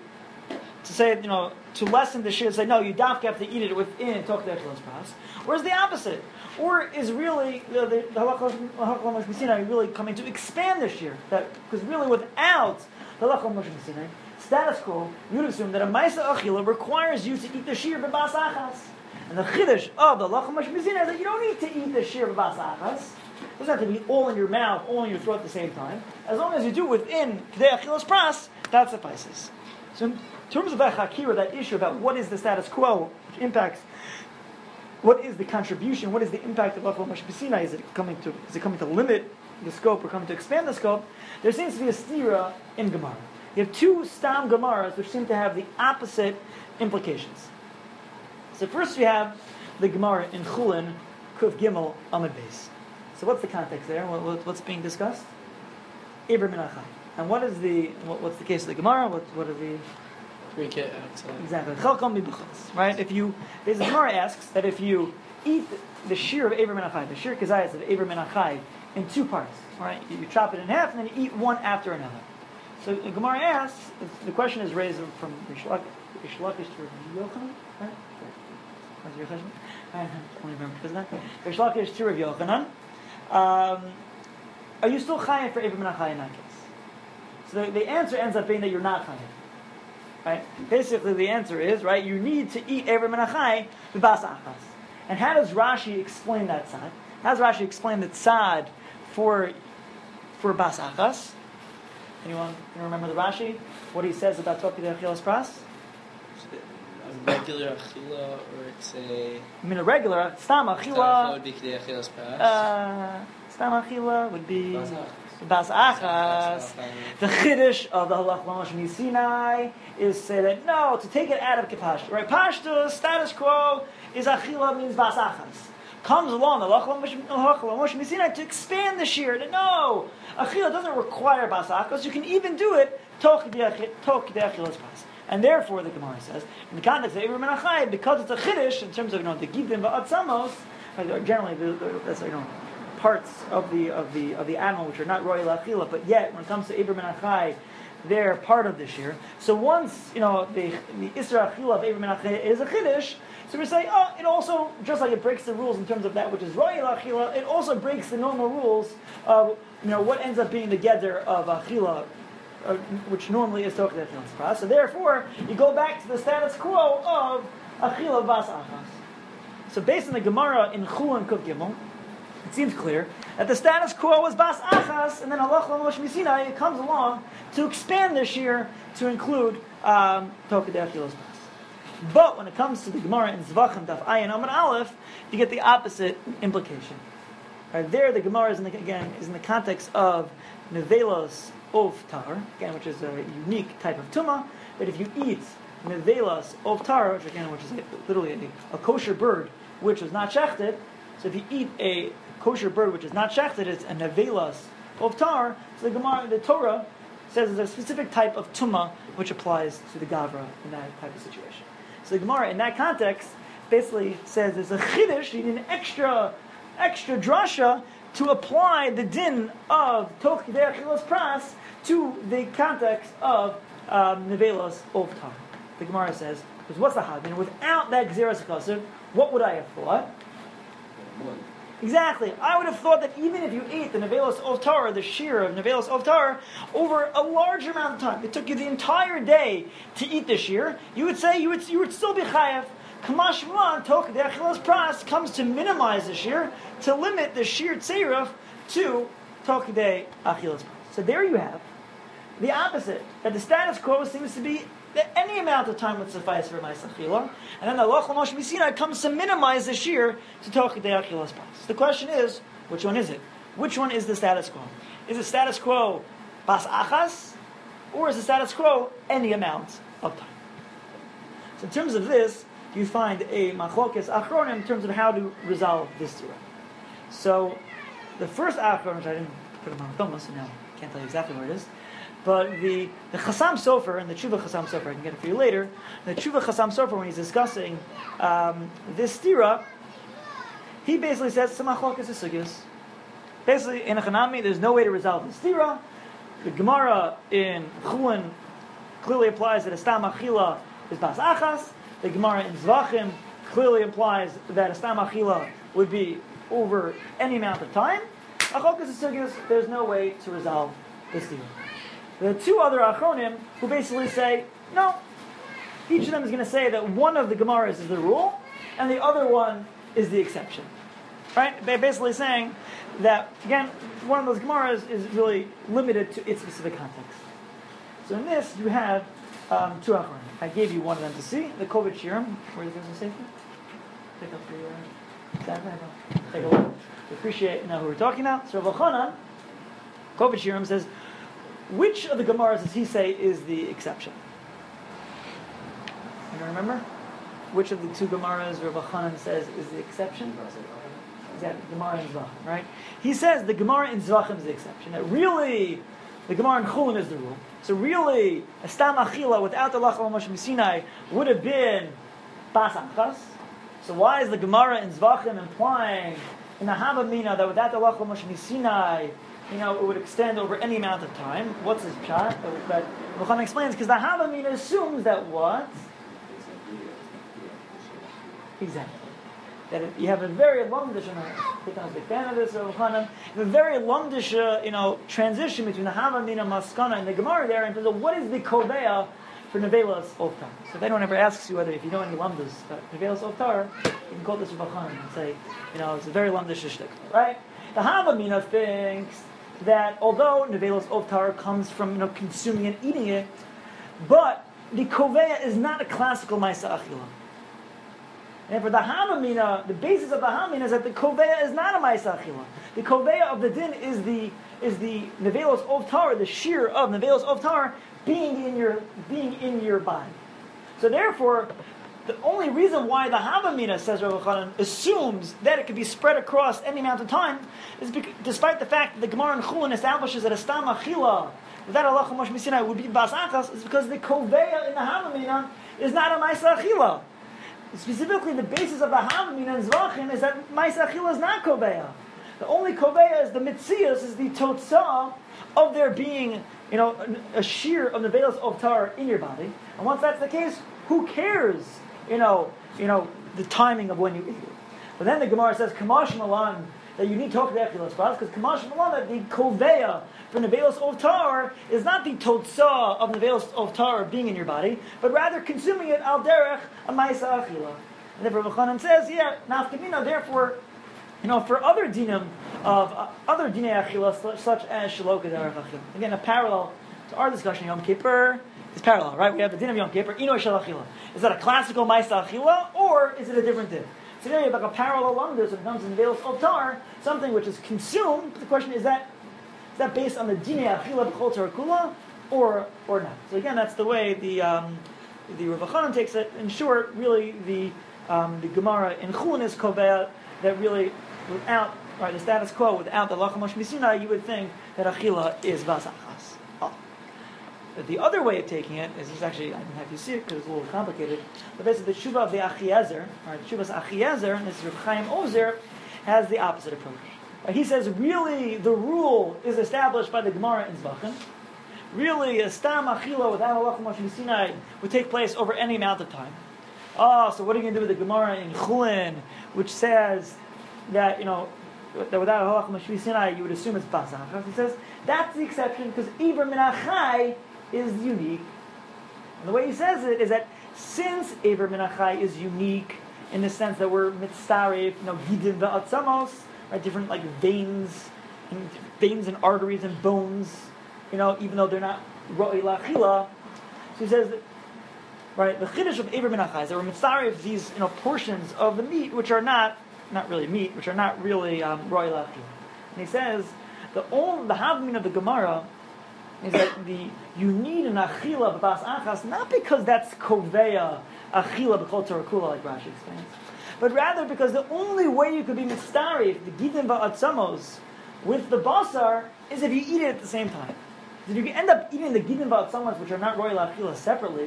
to say, you know, to lessen the shir, say, no, you dafka have to eat it within Toch Kidei Achilas Pras. Whereas the opposite? Or is really, the, the, the halach l'mosh misinai really coming to expand the shir? That, because really without the halach l'mosh misinai, status quo, you would assume that a Ma'aseh Achila requires you to eat the shir b'bas achas. And the chiddush of the halach l'mosh misinai is that you don't need to eat the shir b'bas achas. It doesn't have to be all in your mouth, all in your throat at the same time. As long as you do it within K'dei Achilas Pras, that suffices. So in terms of that Hakira, that issue about what is the status quo, which impacts, what is the contribution, what is the impact of Lachlan Moshe B'Sinai, is it coming to, is it coming to limit the scope or coming to expand the scope? There seems to be a stira in Gemara. You have two Stam Gemaras which seem to have the opposite implications. So first we have the Gemara in Chulin, Kuf Gimel, Amud Beis. So what's the context there? What, what, what's being discussed? Eber Min HaChai. And what is the, what, what's the case of the Gemara? What, what are the... Drink it outside. Exactly. Chalkom Mibuchas. Right? If you, the Gemara asks that if you eat the shear of Eber Min HaChai, the shear kazayas of Eber Min HaChai, in two parts, right? You, you chop it in half and then you eat one after another. So the Gemara asks, the question is raised from Rish Lakish to Yochanan, right? What's your question? I don't remember because that. Rish Lakish to Rav Yochanan. Um, are you still chayav for Eber Min HaChai in that case? So the, the answer ends up being that you're not chayav. Right? Basically, the answer is right. You need to eat Eber Min HaChai b'bas achas. And how does Rashi explain that tzad? How does Rashi explain the tzad for for bas achas? Anyone can remember the Rashi? What he says about Tokid Achilas Pras? A regular achila, or it's a... I mean, a regular Stam Achila would be K'dei Achilas Pras. Uh, Stam Achila would be Bas Achas. The Chiddush of the Halach Moshe Sinai is say that no, to take it out of Kipashtu. Right? Pashtu, status quo, is Achila means Bas Achas. Comes along the Halach Moshe Sinai to expand the shear. That no, Achila doesn't require Bas Achas. You can even do it Tok K'dei Achilas Pras. And therefore, the Gemara says, in the context of Eber Min HaChai, because it's a chiddush in terms of you know the gidim va'atzamos, generally the, the, that's you know parts of the of the of the animal which are not royal achila, but yet when it comes to Eber Min HaChai, they're part of the shear. So once you know the the isra achila of Eber Min HaChai is a chiddush, so we say, oh, it also just like it breaks the rules in terms of that which is royal achila, it also breaks the normal rules of you know what ends up being the gather of achila. Uh, which normally is Tokid Achilas Pras. So therefore, you go back to the status quo of Achila Bas Achas. So based on the Gemara in Chulin Kuf Gimel, it seems clear that the status quo was Bas Achas, and then Allah Moshe Sinai comes along to expand this year to include um, Tokid Achilas Pras. But when it comes to the Gemara in Zvachim Daf Ayin Amud Aleph, you get the opposite implication. Right, there, the Gemara is in the, again is in the context of Nevelos of tar, again, which is a unique type of tumah. But if you eat nevelas of tar, which again, which is a, literally a, a kosher bird, which is not shechted, so if you eat a kosher bird which is not shechted, it's a nevelas of tar. So the Gemara, the Torah says there's a specific type of tumah which applies to the gavra in that type of situation. So the Gemara, in that context, basically says there's a chiddush, you need an extra, extra drasha to apply the din of Toch K'dei Achilas Pras to the context of um, Nevelos of Tar. The Gemara says, because what's the hadin? Without that Gzeras HaKosov, what would I have thought? Exactly. I would have thought that even if you ate the Nevelos of Tar, the shear of Nevelos of Tar, over a large amount of time, it took you the entire day to eat the shear, you would say you would, you would still be chayav. Kamash Mulan, Toch K'dei Achilas Pras comes to minimize the shear, to limit the shear tzeiruf to Toch K'dei Achilas Pras. So there you have the opposite, that the status quo seems to be that any amount of time would suffice for Ma'aseh Achila, and then the Halach Moshe Sinai comes to minimize the shear to Toch K'dei Achilas Pras. The question is, which one is it? Which one is the status quo? Is the status quo Bas Achas, or is the status quo any amount of time? So in terms of this, you find a machlokes achronim in terms of how to resolve this tzura. So the first achron, which I didn't put them on the film, so now I can't tell you exactly where it is, but the, the Chasam Sofer and the Tshuva Chasam Sofer, I can get it for you later, the Tshuva Chasam Sofer, when he's discussing um, this tzira, he basically says, Samachlokes is sugyos. Basically, in a Chanami, there's no way to resolve this tzira. The Gemara in Chulin clearly applies that a Stam Achila is Bas Achas. The Gemara in Zvachim clearly implies that a Stam Achila would be over any amount of time. Achokes is sugyos, there's no way to resolve this tzira. There are two other Achronim who basically say, no, each of them is going to say that one of the Gemaras is the rule, and the other one is the exception. Right? They're basically saying that, again, one of those Gemaras is really limited to its specific context. So in this, you have um, two Acharon. I gave you one of them to see, the Kovach Shirim. Where is this safety? Take up your uh, take a look. We appreciate now who we're talking about. So Rav Chanan, Kovach Shirim says, which of the Gemaras does he say is the exception? You remember? Which of the two Gemaras Rav Chanan says is the exception? Exactly, Gemara in Zvachim, right? He says the Gemara in Zvachim is the exception. That really, the Gemara in Chulin is the rule. So really, a Stam Achila without the Lach Moshe Sinai would have been Bas Achas. So why is the Gemara in Zvachim implying in the Hava Mina that without the Lach Moshe Sinai, you know, it would extend over any amount of time? What's his pshat? But Chanan explains because the Hava Mina assumes that what? Exactly. That if you have a very lumdish, and I'm a big fan of this, Rav Chanan, a very lumdish, uh, you know, transition between the Hava Mina Maskana and the Gemara there in terms of what is the Koveya for Nevelas Oftar. So if anyone ever asks you whether if you know any lumdas about Nevelas Oftar, you can call this Rav Chanan and say, you know, it's a very lumdish shtick, right? The Hava Mina thinks that although Nevelas Oftar comes from, you know, consuming and eating it, but the Koveya is not a classical Maisa Achila. And for the Hamamina, the basis of the Hamamina is that the Koveya is not a Ma'aseh Achila. The Koveya of the din is the is the Nevelos Oftar, the shear of Nevelos Oftar being in your being in your body. So therefore, the only reason why the Hamamina, says Rav Chanan, assumes that it could be spread across any amount of time is because, despite the fact that the Gemara in Chulin establishes that a Stam Achila without Allah Moshe Sinai would be Bas Achas, is because the Koveya in the Hamamina is not a Ma'aseh Achila. Specifically, the basis of the Hamamina and Zvachim is that Ma'aseh Achila is not Koveya. The only Koveya is the Mitzias, is the Totzah of there being, you know, a, a shear of the Nevelos Oftar in your body. And once that's the case, who cares, you know, you know, the timing of when you eat it? But then the Gemara says, Kamash Malan, that you need to talk to Echilas Pras, because Kamash Malan, that the Koveya for Nevelos Oftar is not the Totzah of Nevelos Oftar being in your body, but rather consuming it al derech a Ma'aseh Achila. And therefore Rav Chanan says, yeah, nafkamina, therefore, you know, for other dinim of uh, other dinei Achila, such, such as Shelo Kederech Achila. Again, a parallel to our discussion Yom Kippur is parallel, right? We have the din of Yom Kippur, Ino Shel Achila. Is that a classical Ma'aseh Achila, or is it a different din? So there you have like a parallel along this when it comes to Nevelos Oftar, something which is consumed. But the question is that is that based on the dinei Achila b'chol Torah kula, or or not? So again, that's the way the um, the Rav Chanan takes it. In short, really the um, the Gemara in Chulin is Koveya that really without right the status quo, without the Lach Moshe Sinai, you would think that Achila is Bas Achas. Oh. But the other way of taking it is, is actually, I didn't have you see it because it's a little complicated, but basically the Shuvah of the Achiezer, right, Shuvah's Achiezer, and this is Reb Chaim Ozer, has the opposite approach. Right, he says, really, the rule is established by the Gemara in Zvachim. Really, a Stam Achila without Allah Moshe Sinai would take place over any amount of time. Oh, so what are you going to do with the Gemara in Chulin, which says that, you know, that without Allah Moshe Sinai, you would assume it's Bas Achas? He says, that's the exception, because Iber Min Achai is unique. And the way he says it is that since Eber Min Achai is unique in the sense that we're mitzaref, you know, gidim va'atzamos, right, different like veins, and veins and arteries and bones, you know, even though they're not ro'i la'achila. So he says that, right, the chiddush of Eber Min Achai is that we're mitzaref these, you know, portions of the meat which are not, not really meat, which are not really um, ro'i la'achila. And he says the only the havmin of the Gemara is that the you need an achila b'bas achas not because that's koveya achila b'chol Torah kula like Rashi explains, but rather because the only way you could be mistarif the gidim va'atzamos with the basar is if you eat it at the same time. If you end up eating the gidim va'atzamos which are not royal achila separately,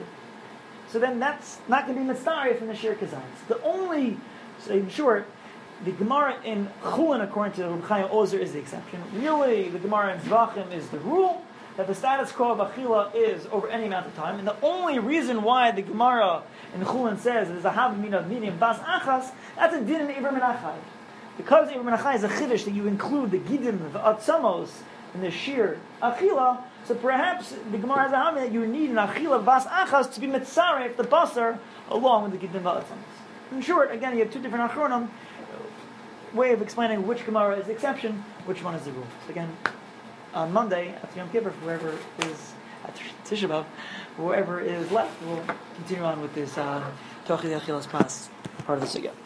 so then that's not going to be mistarif from the shir kazayis. The only, so in short, the Gemara in Chulin according to Reb Chaim Ozer is the exception. Really, the Gemara in Zvachim is the rule, that the status quo of Achila is over any amount of time. And the only reason why the Gemara in Chulin says there's a Havamina of medium Bas Achas, that's a din in Eber Min Achai. Because Eber Min Achai is a Chiddush that you include the Gidim, the Atzamos, in the Shir Achila, so perhaps the Gemara has a Havamina that you need an Achila Bas Achas to be Mitzaref, the Basar, along with the Gidim, the Atzamos. In short, again, you have two different Achronim. way of explaining which Gemara is the exception, which one is the rule. So again, on Monday, after Yom Kippur, whoever is, at Tisha B'Av, whoever is left will continue on with this uh, Tochi Achilas Pas part of the Sugya.